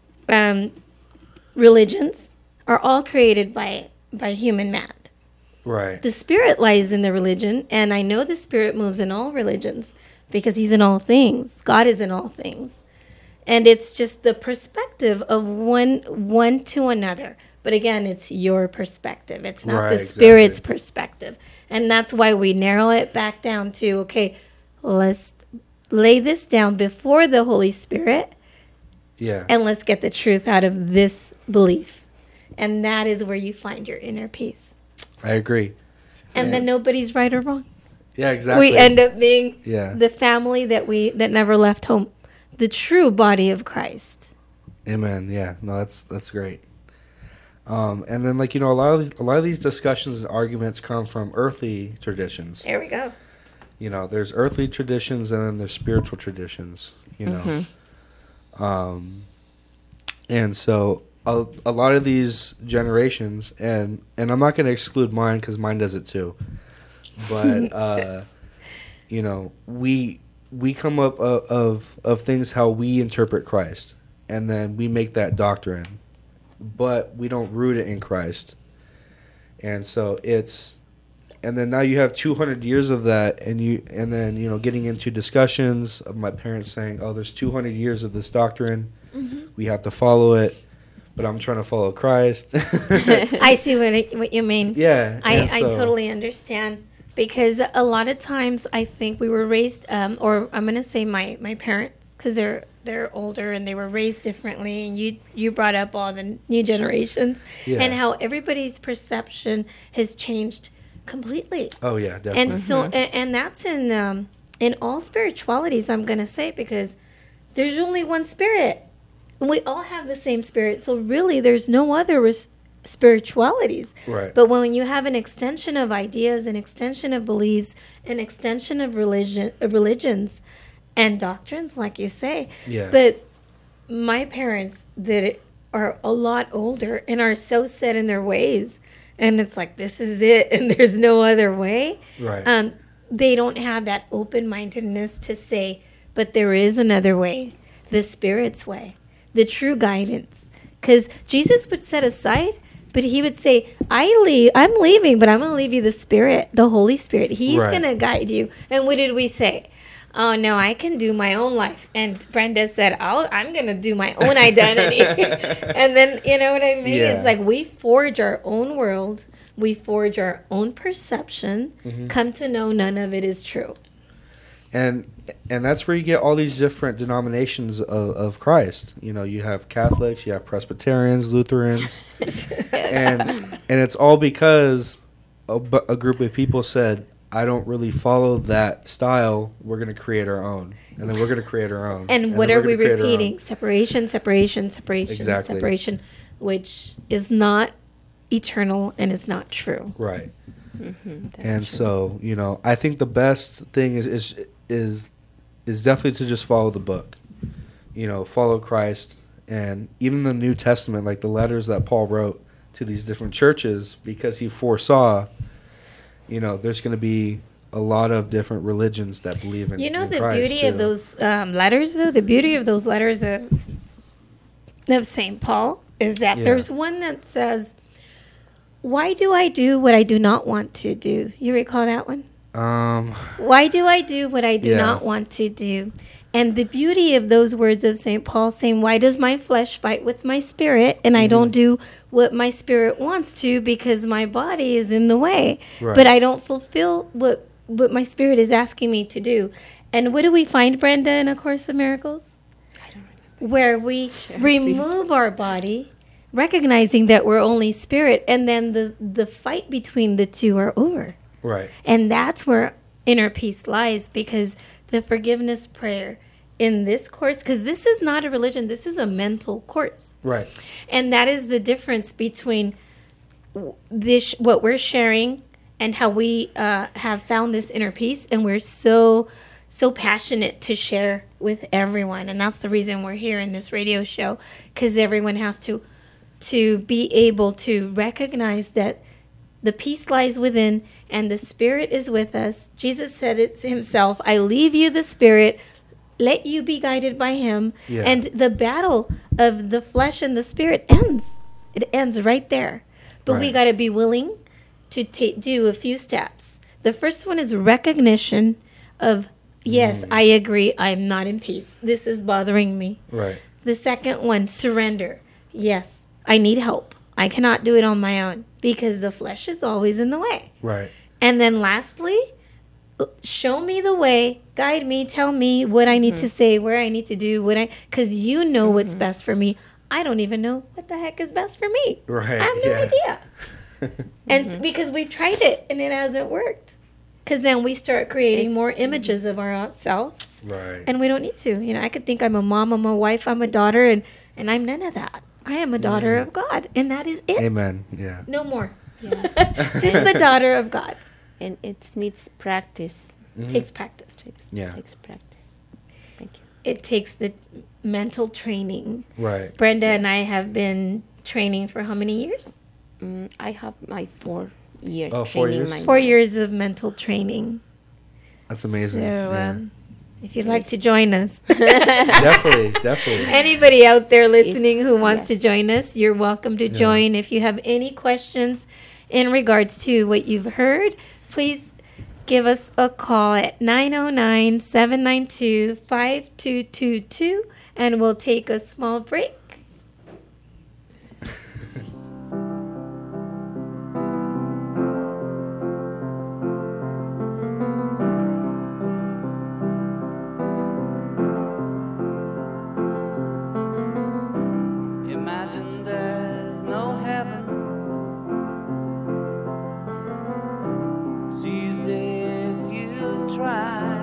um, religions, are all created by by human mind. Right. The Spirit lies in the religion, and I know the Spirit moves in all religions because He's in all things. God is in all things. And it's just the perspective of one one to another. But again, it's your perspective. It's not Right, the Spirit's exactly. perspective. And that's why we narrow it back down to, okay, let's lay this down before the Holy Spirit, Yeah. and let's get the truth out of this belief. And that is where you find your inner peace. I agree. And then nobody's right or wrong. Yeah, exactly. We end up being Yeah. the family that we that never left home, the true body of Christ. Amen. Yeah. No, that's that's great. Um, and then, like, you know, a lot of a lot of these discussions and arguments come from earthly traditions. There we go. You know, there's earthly traditions and then there's spiritual traditions. You know, Mhm. um, and so a, a lot of these generations, and and I'm not going to exclude mine because mine does it too. But uh, you know, we we come up of, of of things how we interpret Christ, and then we make that doctrine, but we don't root it in Christ. And so it's, and then now you have two hundred years of that, and you and then you know getting into discussions of my parents saying, "Oh, there's two hundred years of this doctrine, Mm-hmm. we have to follow it," but I'm trying to follow Christ. I see what it, what you mean. Yeah, I, and I so- totally understand, because a lot of times I think we were raised, um, or I'm going to say my, my parents, because they're they're older and they were raised differently, and you you brought up all the new generations Yeah. and how everybody's perception has changed completely. Oh yeah, definitely. And so, and, and that's in um, in all spiritualities, I'm going to say, because there's only one spirit. We all have the same spirit, so really there's no other res- spiritualities. Right. But when you have an extension of ideas, an extension of beliefs, an extension of religion, of religions, and doctrines, like you say. Yeah. But my parents that are a lot older and are so set in their ways, and it's like, this is it, and there's no other way. Right. Um, they don't have that open-mindedness to say, but there is another way, the Spirit's way, the true guidance. Because Jesus would set aside, but he would say, I leave, I'm leaving, but I'm going to leave you the Spirit, the Holy Spirit. He's Right. going to guide you. And what did we say? Oh, no, I can do my own life. And Brenda said, I'll, I'm going to do my own identity. And then, you know what I mean? Yeah. It's like we forge our own world. We forge our own perception. Mm-hmm. Come to know none of it is true. and and that's where you get all these different denominations of, of Christ. You know, you have Catholics, you have Presbyterians, Lutherans, and and it's all because a, bu- a group of people said, I don't really follow that style. We're going to create our own, and then we're going to create our own. And, what then are we're we gonna create our own. repeating? Separation, separation, separation, Exactly. separation, which is not eternal and is not true. Right. Mm-hmm, that's And true. so, you know, I think the best thing is is is is definitely to just follow the book. You know, follow Christ, and even the New Testament, like the letters that Paul wrote to these different churches, because he foresaw, you know, there's going to be a lot of different religions that believe in You know in the Christ, beauty too. of those um, letters, though? The beauty of those letters of, of Saint Paul is that Yeah. there's one that says, why do I do what I do not want to do? You recall that one? Um, Why do I do what I do Yeah. not want to do? And the beauty of those words of Saint Paul saying, why does my flesh fight with my spirit, and I Mm-hmm. don't do what my spirit wants to because my body is in the way, Right. but I don't fulfill what what my spirit is asking me to do. And what do we find, Brenda, in A Course in Miracles? I don't remember. Where we Please. remove our body, recognizing that we're only spirit, and then the, the fight between the two are over. right. And that's where inner peace lies, because the forgiveness prayer in this course, because this is not a religion, this is a mental course. Right. And that is the difference between w- this, what we're sharing, and how we uh, have found this inner peace. And we're so, so passionate to share with everyone. And that's the reason we're here in this radio show, because everyone has to, to be able to recognize that the peace lies within, and the Spirit is with us. Jesus said it himself, I leave you the Spirit, let you be guided by him. Yeah. And the battle of the flesh and the Spirit ends. It ends right there. But we Right. got to be willing to ta- do a few steps. The first one is recognition of, yes, Mm. I agree, I'm not in peace. This is bothering me. Right. The second one, surrender. Yes, I need help. I cannot do it on my own because the flesh is always in the way. Right. And then lastly, show me the way, guide me, tell me what I need to say, where I need to do, what I, because you know what's best for me. I don't even know what the heck is best for me. Right. I have no yeah. idea. And s- because we've tried it and it hasn't worked. Because then we start creating It's- more images of ourselves. Right. And we don't need to. You know, I could think I'm a mom, I'm a wife, I'm a daughter, and, and I'm none of that. I am a daughter of God, and that is it. Amen. Yeah. No more. Yeah. Just the daughter of God. And it needs practice. Mhm. Takes practice. Takes, Yeah. takes practice. Thank you. It takes the mental training. Right. Brenda and I have been training for how many years? Mm, I have my four year Oh, four training years? my Four mind. years of mental training. That's amazing. So, Yeah. um, if you'd like to join us, definitely, definitely. anybody out there listening who wants yes. to join us, you're welcome to join. If you have any questions in regards to what you've heard, please give us a call at nine oh nine, seven nine two, five two two two, and we'll take a small break. Imagine there's no heaven. It's easy if you try.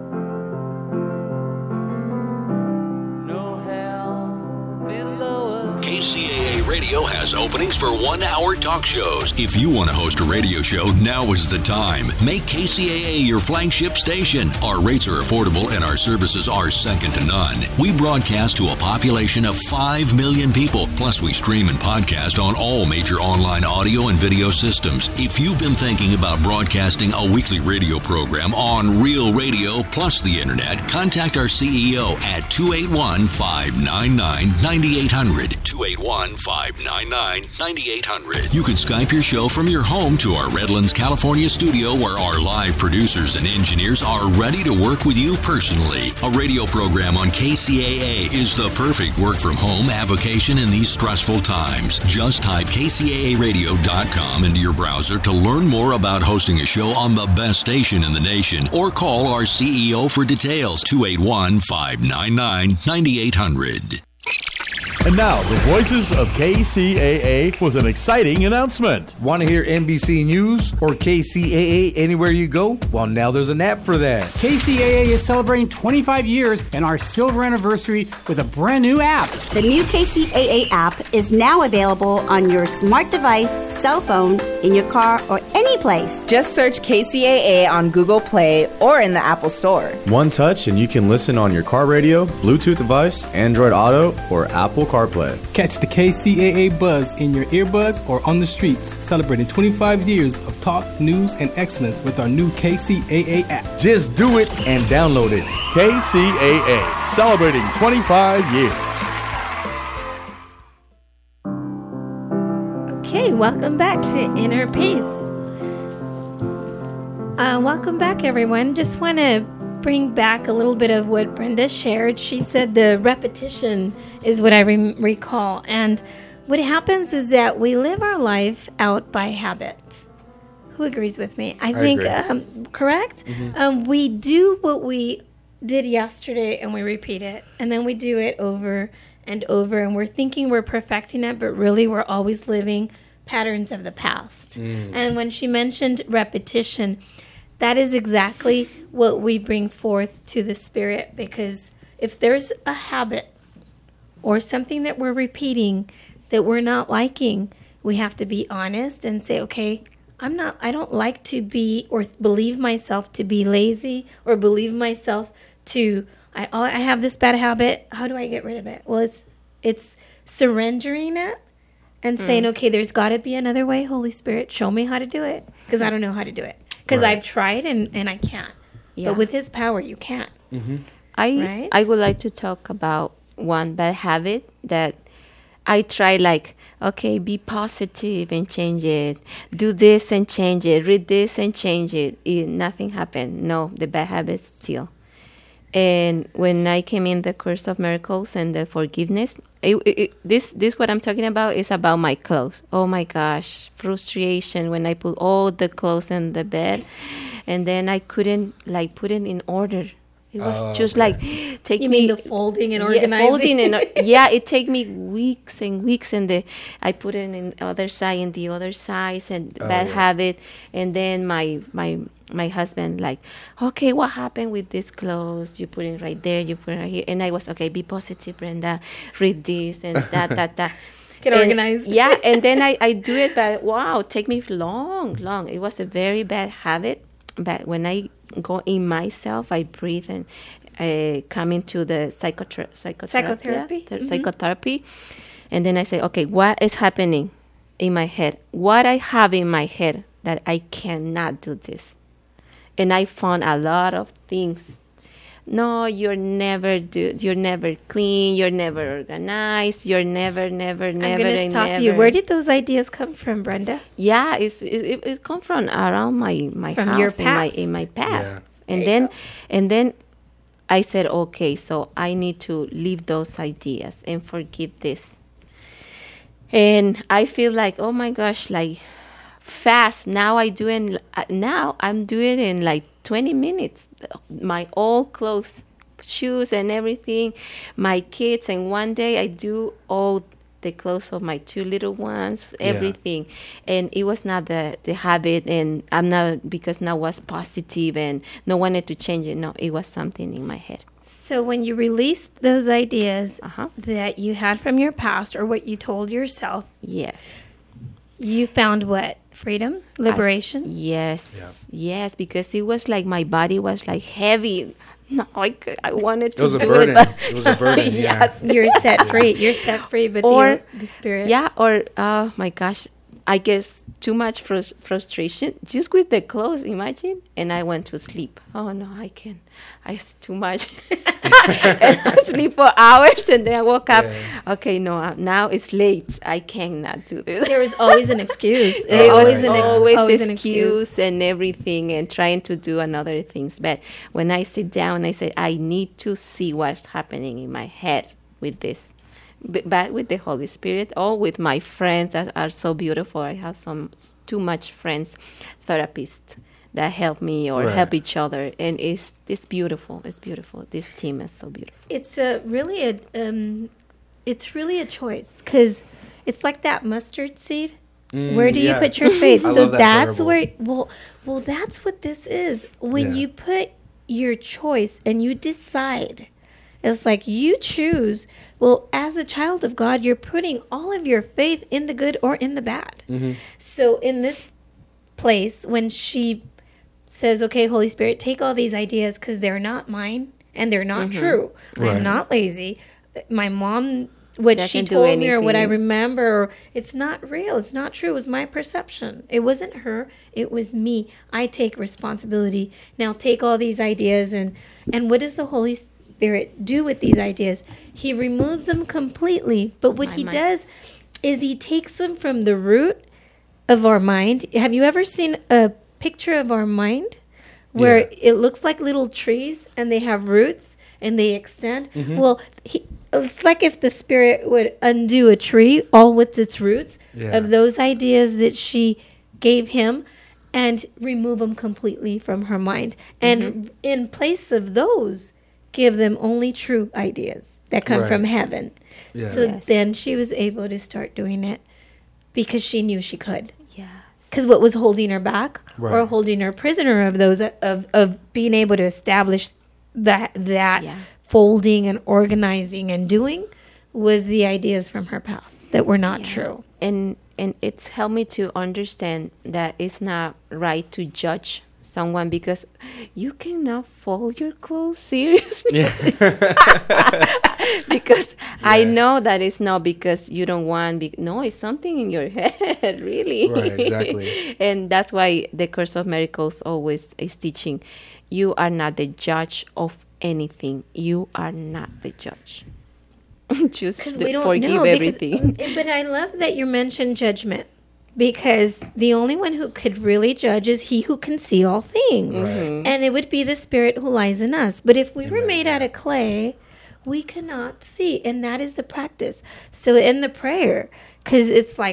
No hell below us. K C A A Radio has openings for one-hour talk shows. If you want to host a radio show, now is the time. Make K C A A your flagship station. Our rates are affordable and our services are second to none. We broadcast to a population of five million people. Plus, we stream and podcast on all major online audio and video systems. If you've been thinking about broadcasting a weekly radio program on Real Radio plus the Internet, contact our C E O at two eight one, five nine nine, nine eight hundred. two eight one, five nine nine, nine eight hundred. You can Skype your show from your home to our Redlands, California studio where our live producers and engineers are ready to work with you personally. A radio program on K C A A is the perfect work from home avocation in these stressful times. Just type K C A A radio dot com into your browser to learn more about hosting a show on the best station in the nation or call our C E O for details, two eight one, five nine nine, nine eight hundred. And now, the voices of K C A A with an exciting announcement. Want to hear N B C News or K C A A anywhere you go? Well, now there's an app for that. K C A A is celebrating twenty-five years and our silver anniversary with a brand new app. The new K C A A app is now available on your smart device, cell phone, in your car, or any place. Just search K C A A on Google Play or in the Apple Store. One touch and you can listen on your car radio, Bluetooth device, Android Auto, or Apple CarPlay. Catch the K C A A buzz in your earbuds or on the streets, celebrating twenty-five years of talk, news, and excellence with our new K C A A app. Just do it and download it. K C A A, celebrating twenty-five years. Okay, welcome back to Inner Peace. Uh, welcome back, everyone. Just want to bring back a little bit of what Brenda shared. She said the repetition is what I re- recall. And what happens is that we live our life out by habit. Who agrees with me? I, I think, agree. um, correct? Mhm. Um, we do what we did yesterday and we repeat it. And then we do it over and over. And we're thinking we're perfecting it, but really we're always living patterns of the past. Mm. And when she mentioned repetition, that is exactly what we bring forth to the Spirit, because if there's a habit or something that we're repeating that we're not liking, we have to be honest and say, okay, I'm not, I don't like to be or believe myself to be lazy or believe myself to, I, oh, I have this bad habit. How do I get rid of it? Well, it's, it's surrendering it and Mm. saying, okay, there's got to be another way. Holy Spirit, show me how to do it, because I don't know how to do it. Because Right. I've tried and, and I can't. Yeah. But with His power, you can. Mm-hmm. I Right? I would like to talk about one bad habit that I try, like, okay, be positive and change it. Do this and change it. Read this and change it. it nothing happened. No, the bad habit still. And when I came in the Course of Miracles and the forgiveness, it, it, it- this this what I'm talking about is about my clothes. Oh my gosh, frustration when I put all the clothes in the bed, and then I couldn't like put it in order. It was Oh, just okay. like take You me mean the folding and yeah, organizing? folding and uh, yeah, it take me weeks and weeks, and the I put it in other side and the other size and Oh, bad yeah. habit, and then my my my husband like, okay, what happened with this clothes? You put it right there, you put it right here, and I was okay. Be positive, Brenda. Read this and that that that. Get And- organized. Yeah, and then I I do it, but wow, take me long, long. It was a very bad habit, but when I go in myself, I breathe and uh, come into the psychotra- psychotherapy, Psychotherapy? the Mhm. psychotherapy, and then I say, okay, what is happening in my head? What I have in my head that I cannot do this, and I found a lot of things. No, you're never do. You're never clean. You're never organized. You're never, never, never. I'm going to and stop never. you. Where did those ideas come from, Brenda? Yeah, it's it, it, it come from around my my From house your in my past. in my path, Yeah. and There you then go. and then I said, okay, so I need to leave those ideas and forgive this. And I feel like, oh my gosh, like fast. Now I do in uh, now I'm doing it in like twenty minutes. My all clothes, shoes, and everything. My kids, and one day I do all the clothes of my two little ones, Yeah. everything. And it was not the the habit, and I'm not because now was positive and no wanted to change it. No, it was something in my head. So when you released those ideas Uh-huh. that you had from your past or what you told yourself, Yes. you found what? Freedom? Liberation? I- yes. Yeah. Yes, because it was like my body was like heavy. No, I, could, I wanted to It was a do burden. it. But It was a burden, yeah. yes. You're set free. You're set free, but Or- the, the spirit. Yeah, or oh my gosh, I guess too much frus- frustration just with the clothes. Imagine, and I went to sleep. Oh no, I can. I it's too much. And I sleep for hours, and then I woke up. Yeah. Okay, no, uh, now it's late. I cannot do this. There was always an excuse. It There was always an ex- always, always an excuse, excuse. and everything, and trying to do another things. But when I sit down, I said, I need to see what's happening in my head with this. B- but with the Holy Spirit, or with my friends that are so beautiful. I have some too much friends, therapists that help me or Right. help each other, and it's it's beautiful. It's beautiful. This team is so beautiful. It's a really a um, it's really a choice because it's like that mustard seed. Mm, Where do yeah. you put your faith? I So love that that's parable. where well well that's what this is. When Yeah. you put your choice and you decide, it's like you choose. Well, as a child of God, you're putting all of your faith in the good or in the bad. Mhm. So in this place, when she says, "Okay, Holy Spirit, take all these ideas because they're not mine and they're not Mhm. true. Right. I'm not lazy. My mom, what she Doesn't do told me or what I anything. remember, or it's not real. It's not true. It was my perception. It wasn't her. It was me. I take responsibility. Now take all these ideas and and what does the Holy Spirit do with these ideas? He removes them completely. But what My he mind. does is he takes them from the root of our mind. Have you ever seen a picture of our mind where Yeah. it looks like little trees and they have roots and they extend? Mhm. Well, he, it's like if the spirit would undo a tree all with its roots Yeah. of those ideas that she gave him and remove them completely from her mind. And Mm-hmm. in place of those, give them only true ideas that come Right. from heaven. Yeah. So Yes. then she was able to start doing it because she knew she could. Yeah. Because what was holding her back or Right. holding her prisoner of those of of being able to establish that that Yeah. folding and organizing and doing was the ideas from her past that were not Yeah. true. And and it's helped me to understand that it's not right to judge someone because you cannot fold your clothes seriously. Because I know that it's not because you don't want. Be- no, it's something in your head, really. Right, exactly. And that's why the Course of Miracles always is teaching: you are not the judge of anything. You are not the judge. Just Because the- we don't forgive know. everything. Because, but I love that you mentioned judgment because the only one who could really judge is he who can see all things. Mhm. And it would be the spirit who lies in us. But if we were Amen, made yeah. out of clay, we cannot see. And that is the practice. So in the prayer, because it's like,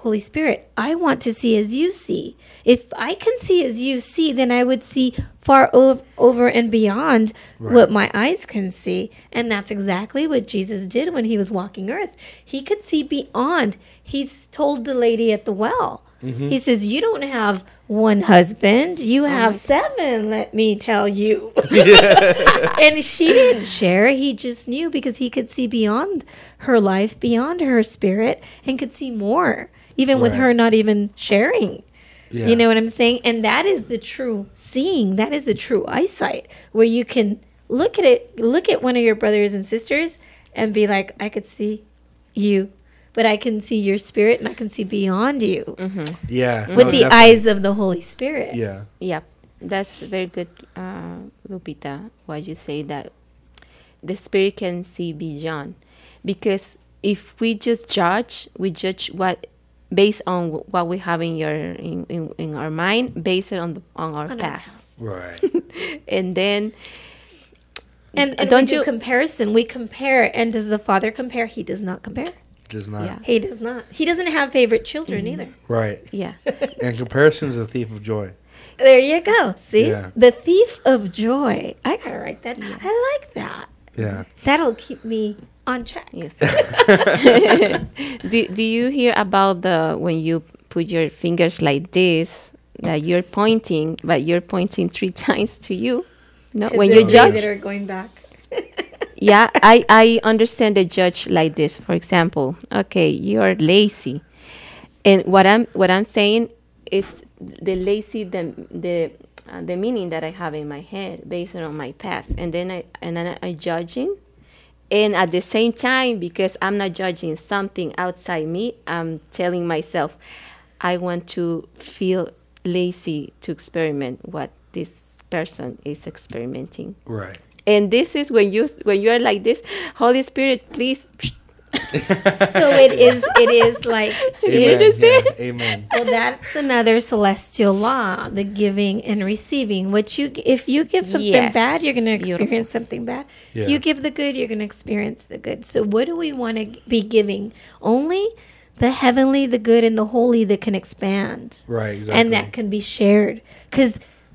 Holy Spirit, I want to see as you see. If I can see as you see, then I would see far over, over and beyond right. what my eyes can see. And that's exactly what Jesus did when he was walking earth. He could see beyond. He's told the lady at the well. Mm-hmm. He says, you don't have one husband. You have seven, let me tell you. And she didn't share. He just knew because he could see beyond her life, beyond her spirit, and could see more. Even right. with her not even sharing. Yeah. You know what I'm saying? And that is the true seeing. That is the true eyesight where you can look at it, look at one of your brothers and sisters and be like, I could see you, but I can see your spirit and I can see beyond you. Mm-hmm. Yeah. With no, the definitely. eyes of the Holy Spirit. Yeah. Yep. That's very good, uh, Lupita, what you say that the spirit can see beyond. Because if we just judge, we judge what based on w- what we have in your in, in, in our mind, based on the, on our on past, right? And then, and, and don't we do you comparison? We compare, and does the Father compare? He does not compare. Does not. Yeah. He does not. He doesn't have favorite children mm. either. Right. Yeah. And comparison is a thief of joy. There you go. See, yeah. The thief of joy. I gotta write that. Yeah. I like that. Yeah. That'll keep me on track. Yes. do, do you hear about the when you put your fingers like this that you're pointing, but you're pointing three times to you? No, when you judge. That are going back. Yeah, I, I understand the judge like this. For example, okay, you're lazy, and what I'm what I'm saying is the lazy the the uh, the meaning that I have in my head based on my past, and then I and then I'm judging. And at the same time, because I'm not judging something outside me, I'm telling myself, I want to feel lazy to experiment what this person is experimenting. Right. And this is when you when you are like this, Holy Spirit, please. So it is. It is like. Amen. Yeah, amen. Well, that's another celestial law: the giving and receiving. What you, if you give something yes. bad, you're going to experience Beautiful. something bad. Yeah. If you give the good, you're going to experience the good. So, what do we want to be giving? Only the heavenly, the good, and the holy that can expand. Right. Exactly. And that can be shared. Because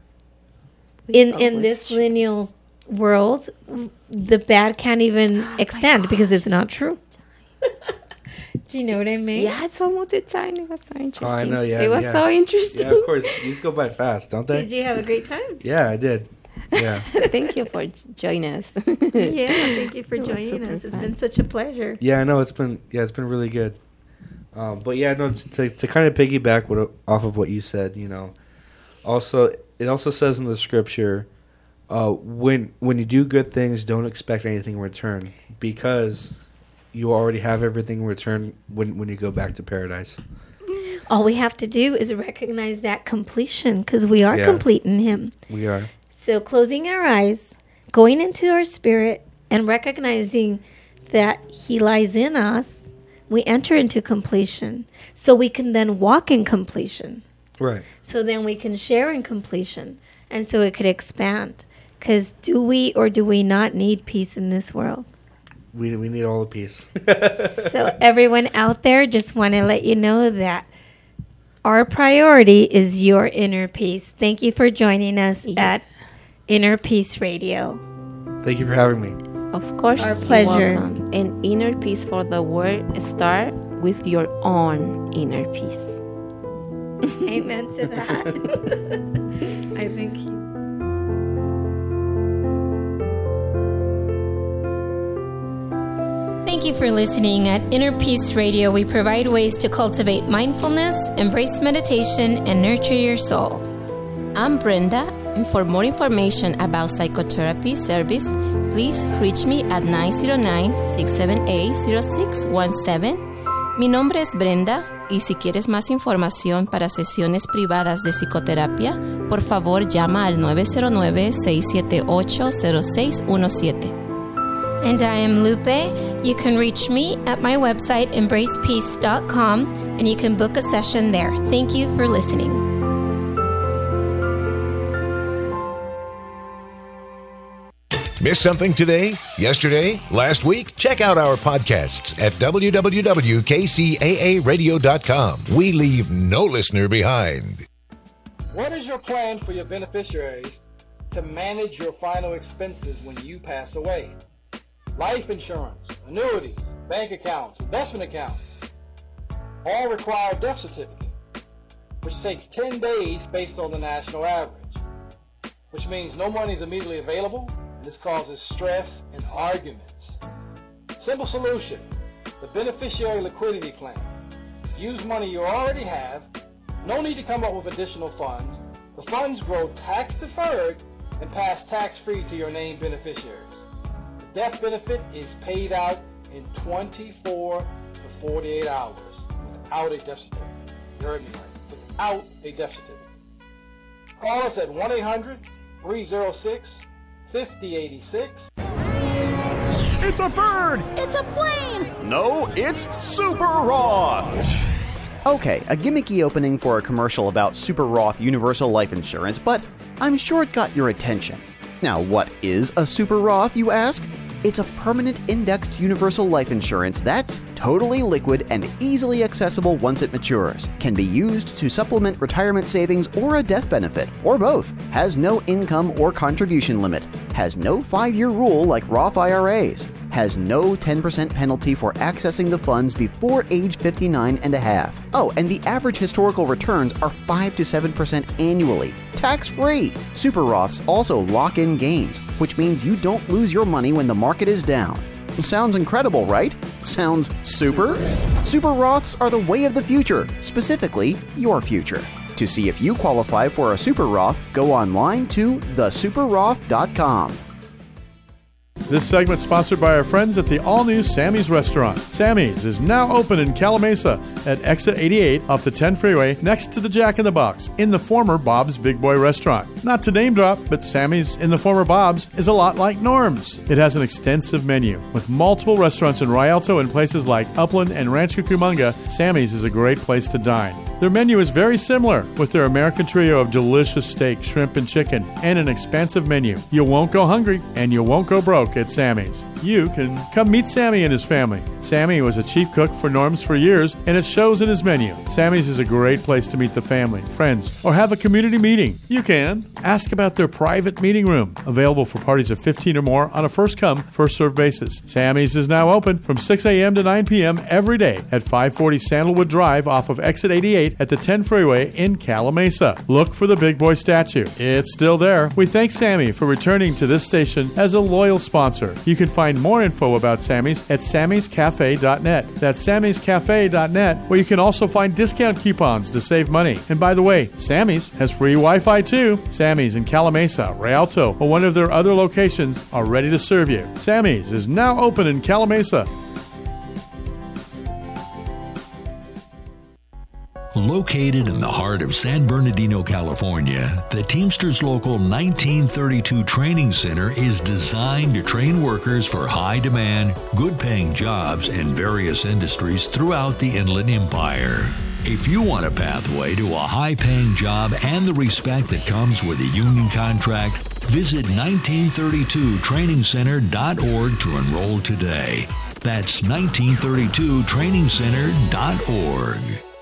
in in this lineal world, the bad can't even oh extend because it's not true. Do you know what I mean? Yeah, it's almost the time. It was so interesting. Oh, I know, yeah. It was yeah. so interesting. Yeah, of course. These go by fast, don't they? Did you have a great time? Yeah, I did. Yeah. Thank you for joining us. Yeah, thank you for It was joining super us. It's fun. been such a pleasure. Yeah, I know it's been yeah, it's been really good. Um, but yeah, no, to to kind of piggyback what, off of what you said, you know, also it also says in the scripture, uh, when when you do good things, don't expect anything in return because you already have everything in return when when you go back to paradise. All we have to do is recognize that completion because we are Yeah. complete in Him. We are. So closing our eyes, going into our spirit, and recognizing that He lies in us, we enter into completion. So we can then walk in completion. Right. So then we can share in completion. And so it could expand. Because do we or do we not need peace in this world? We we need all the peace. So everyone out there, just want to let you know that our priority is your inner peace. Thank you for joining us Yeah. at Inner Peace Radio. Thank you for having me. Of course, Our you're pleasure. welcome. And inner peace for the word start with your own inner peace. Amen to that. I think he Thank you for listening at Inner Peace Radio. We provide ways to cultivate mindfulness, embrace meditation, and nurture your soul. I'm Brenda, and for more information about psychotherapy service, please reach me at nine zero nine, six seven eight, zero six one seven. Mi nombre es Brenda, y si quieres más información para sesiones privadas de psicoterapia, por favor llama al nueve cero nueve, seis siete ocho, cero seis uno siete. And I am Lupe. You can reach me at my website, embrace peace dot com, and you can book a session there. Thank you for listening. Miss something today, yesterday, last week? Check out our podcasts at w w w dot k c a a radio dot com. We leave no listener behind. What is your plan for your beneficiaries to manage your final expenses when you pass away? Life insurance, annuities, bank accounts, investment accounts, all require a death certificate, which takes ten days based on the national average, which means no money is immediately available. This causes stress and arguments. Simple solution, the beneficiary liquidity plan. Use money you already have. No need to come up with additional funds. The funds grow tax deferred and pass tax free to your named beneficiaries. The death benefit is paid out in twenty-four to forty-eight hours without a death certificate. You heard me right. Without a death certificate. Call us at one eight hundred three oh six fifty eighty-six. It's a bird! It's a plane! No, it's Super Roth! Okay, a gimmicky opening for a commercial about Super Roth Universal Life Insurance, but I'm sure it got your attention. Now, what is a Super Roth, you ask? It's a permanent indexed universal life insurance that's totally liquid and easily accessible once it matures. Can be used to supplement retirement savings or a death benefit, or both. Has no income or contribution limit. Has no five-year rule like Roth I R As. Has no ten percent penalty for accessing the funds before age fifty-nine and a half. Oh, and the average historical returns are five to seven percent annually. Tax-free. Super Roths also lock in gains, which means you don't lose your money when the market is down. Sounds incredible, right? Sounds super? Super Roths are the way of the future, specifically your future. To see if you qualify for a Super Roth, go online to the super roth dot com. This segment sponsored by our friends at the all-new Sammy's Restaurant. Sammy's is now open in Calamasa at exit eighty-eight off the ten freeway next to the Jack in the Box in the former Bob's Big Boy Restaurant. Not to name drop, but Sammy's in the former Bob's is a lot like Norm's. It has an extensive menu. With multiple restaurants in Rialto and places like Upland and Rancho Cucamonga, Sammy's is a great place to dine. Their menu is very similar, with their American trio of delicious steak, shrimp, and chicken, and an expansive menu. You won't go hungry, and you won't go broke at Sammy's. You can come meet Sammy and his family. Sammy was a chief cook for Norm's for years, and it shows in his menu. Sammy's is a great place to meet the family, friends, or have a community meeting. You can ask about their private meeting room, available for parties of fifteen or more on a first-come, first-served basis. Sammy's is now open from six a.m. to nine p.m. every day at five forty Sandalwood Drive off of exit eighty-eight at the ten freeway in Calamasa. Look for the Big Boy statue. It's still there. We thank Sammy for returning to this station as a loyal sponsor. You can find more info about Sammy's at sammys cafe dot net. That's sammys cafe dot net, where you can also find discount coupons to save money. And by the way, Sammy's has free Wi-Fi too. Sammy's in Calamasa, Rialto, or one of their other locations are ready to serve you. Sammy's is now open in Calamasa. Located in the heart of San Bernardino, California, the Teamsters Local nineteen thirty-two Training Center is designed to train workers for high-demand, good-paying jobs in various industries throughout the Inland Empire. If you want a pathway to a high-paying job and the respect that comes with a union contract, visit nineteen thirty-two training center dot org to enroll today. That's nineteen thirty-two training center dot org.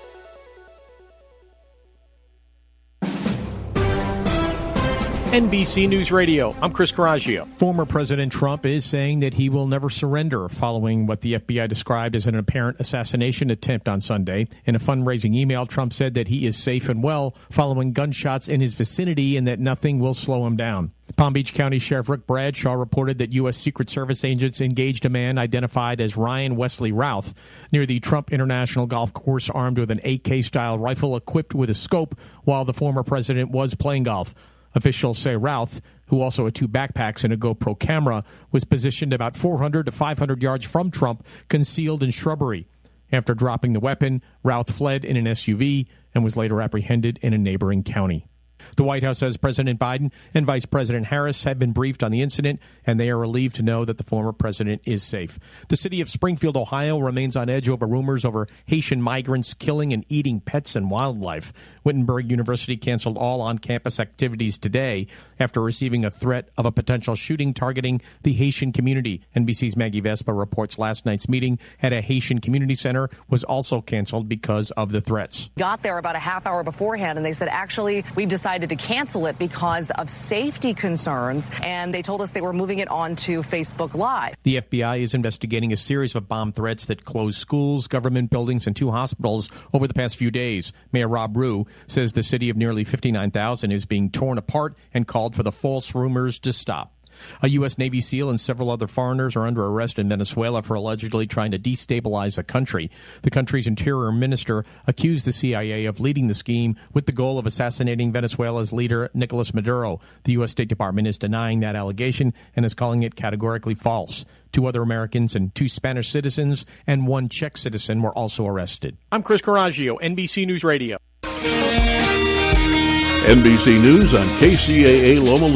N B C News Radio, I'm Chris Coraggio. Former President Trump is saying that he will never surrender following what the F B I described as an apparent assassination attempt on Sunday. In a fundraising email, Trump said that he is safe and well following gunshots in his vicinity and that nothing will slow him down. Palm Beach County Sheriff Rick Bradshaw reported that U S. Secret Service agents engaged a man identified as Ryan Wesley Routh near the Trump International Golf Course armed with an A K-style rifle equipped with a scope while the former president was playing golf. Officials say Routh, who also had two backpacks and a GoPro camera, was positioned about four hundred to five hundred yards from Trump, concealed in shrubbery. After dropping the weapon, Routh fled in an S U V and was later apprehended in a neighboring county. The White House says President Biden and Vice President Harris have been briefed on the incident, and they are relieved to know that the former president is safe. The city of Springfield, Ohio, remains on edge over rumors over Haitian migrants killing and eating pets and wildlife. Wittenberg University canceled all on-campus activities today after receiving a threat of a potential shooting targeting the Haitian community. N B C's Maggie Vespa reports last night's meeting at a Haitian community center was also canceled because of the threats. Got there about a half hour beforehand, and they said, actually, we've decided to cancel it because of safety concerns, and they told us they were moving it on to Facebook Live. The F B I is investigating a series of bomb threats that closed schools, government buildings, and two hospitals over the past few days. Mayor Rob Rue says the city of nearly fifty-nine thousand is being torn apart and called for the false rumors to stop. A U S. Navy SEAL and several other foreigners are under arrest in Venezuela for allegedly trying to destabilize the country. The country's interior minister accused the C I A of leading the scheme with the goal of assassinating Venezuela's leader, Nicolas Maduro. The U S. State Department is denying that allegation and is calling it categorically false. Two other Americans and two Spanish citizens and one Czech citizen were also arrested. I'm Chris Coraggio, N B C News Radio. N B C News on K C A A Loma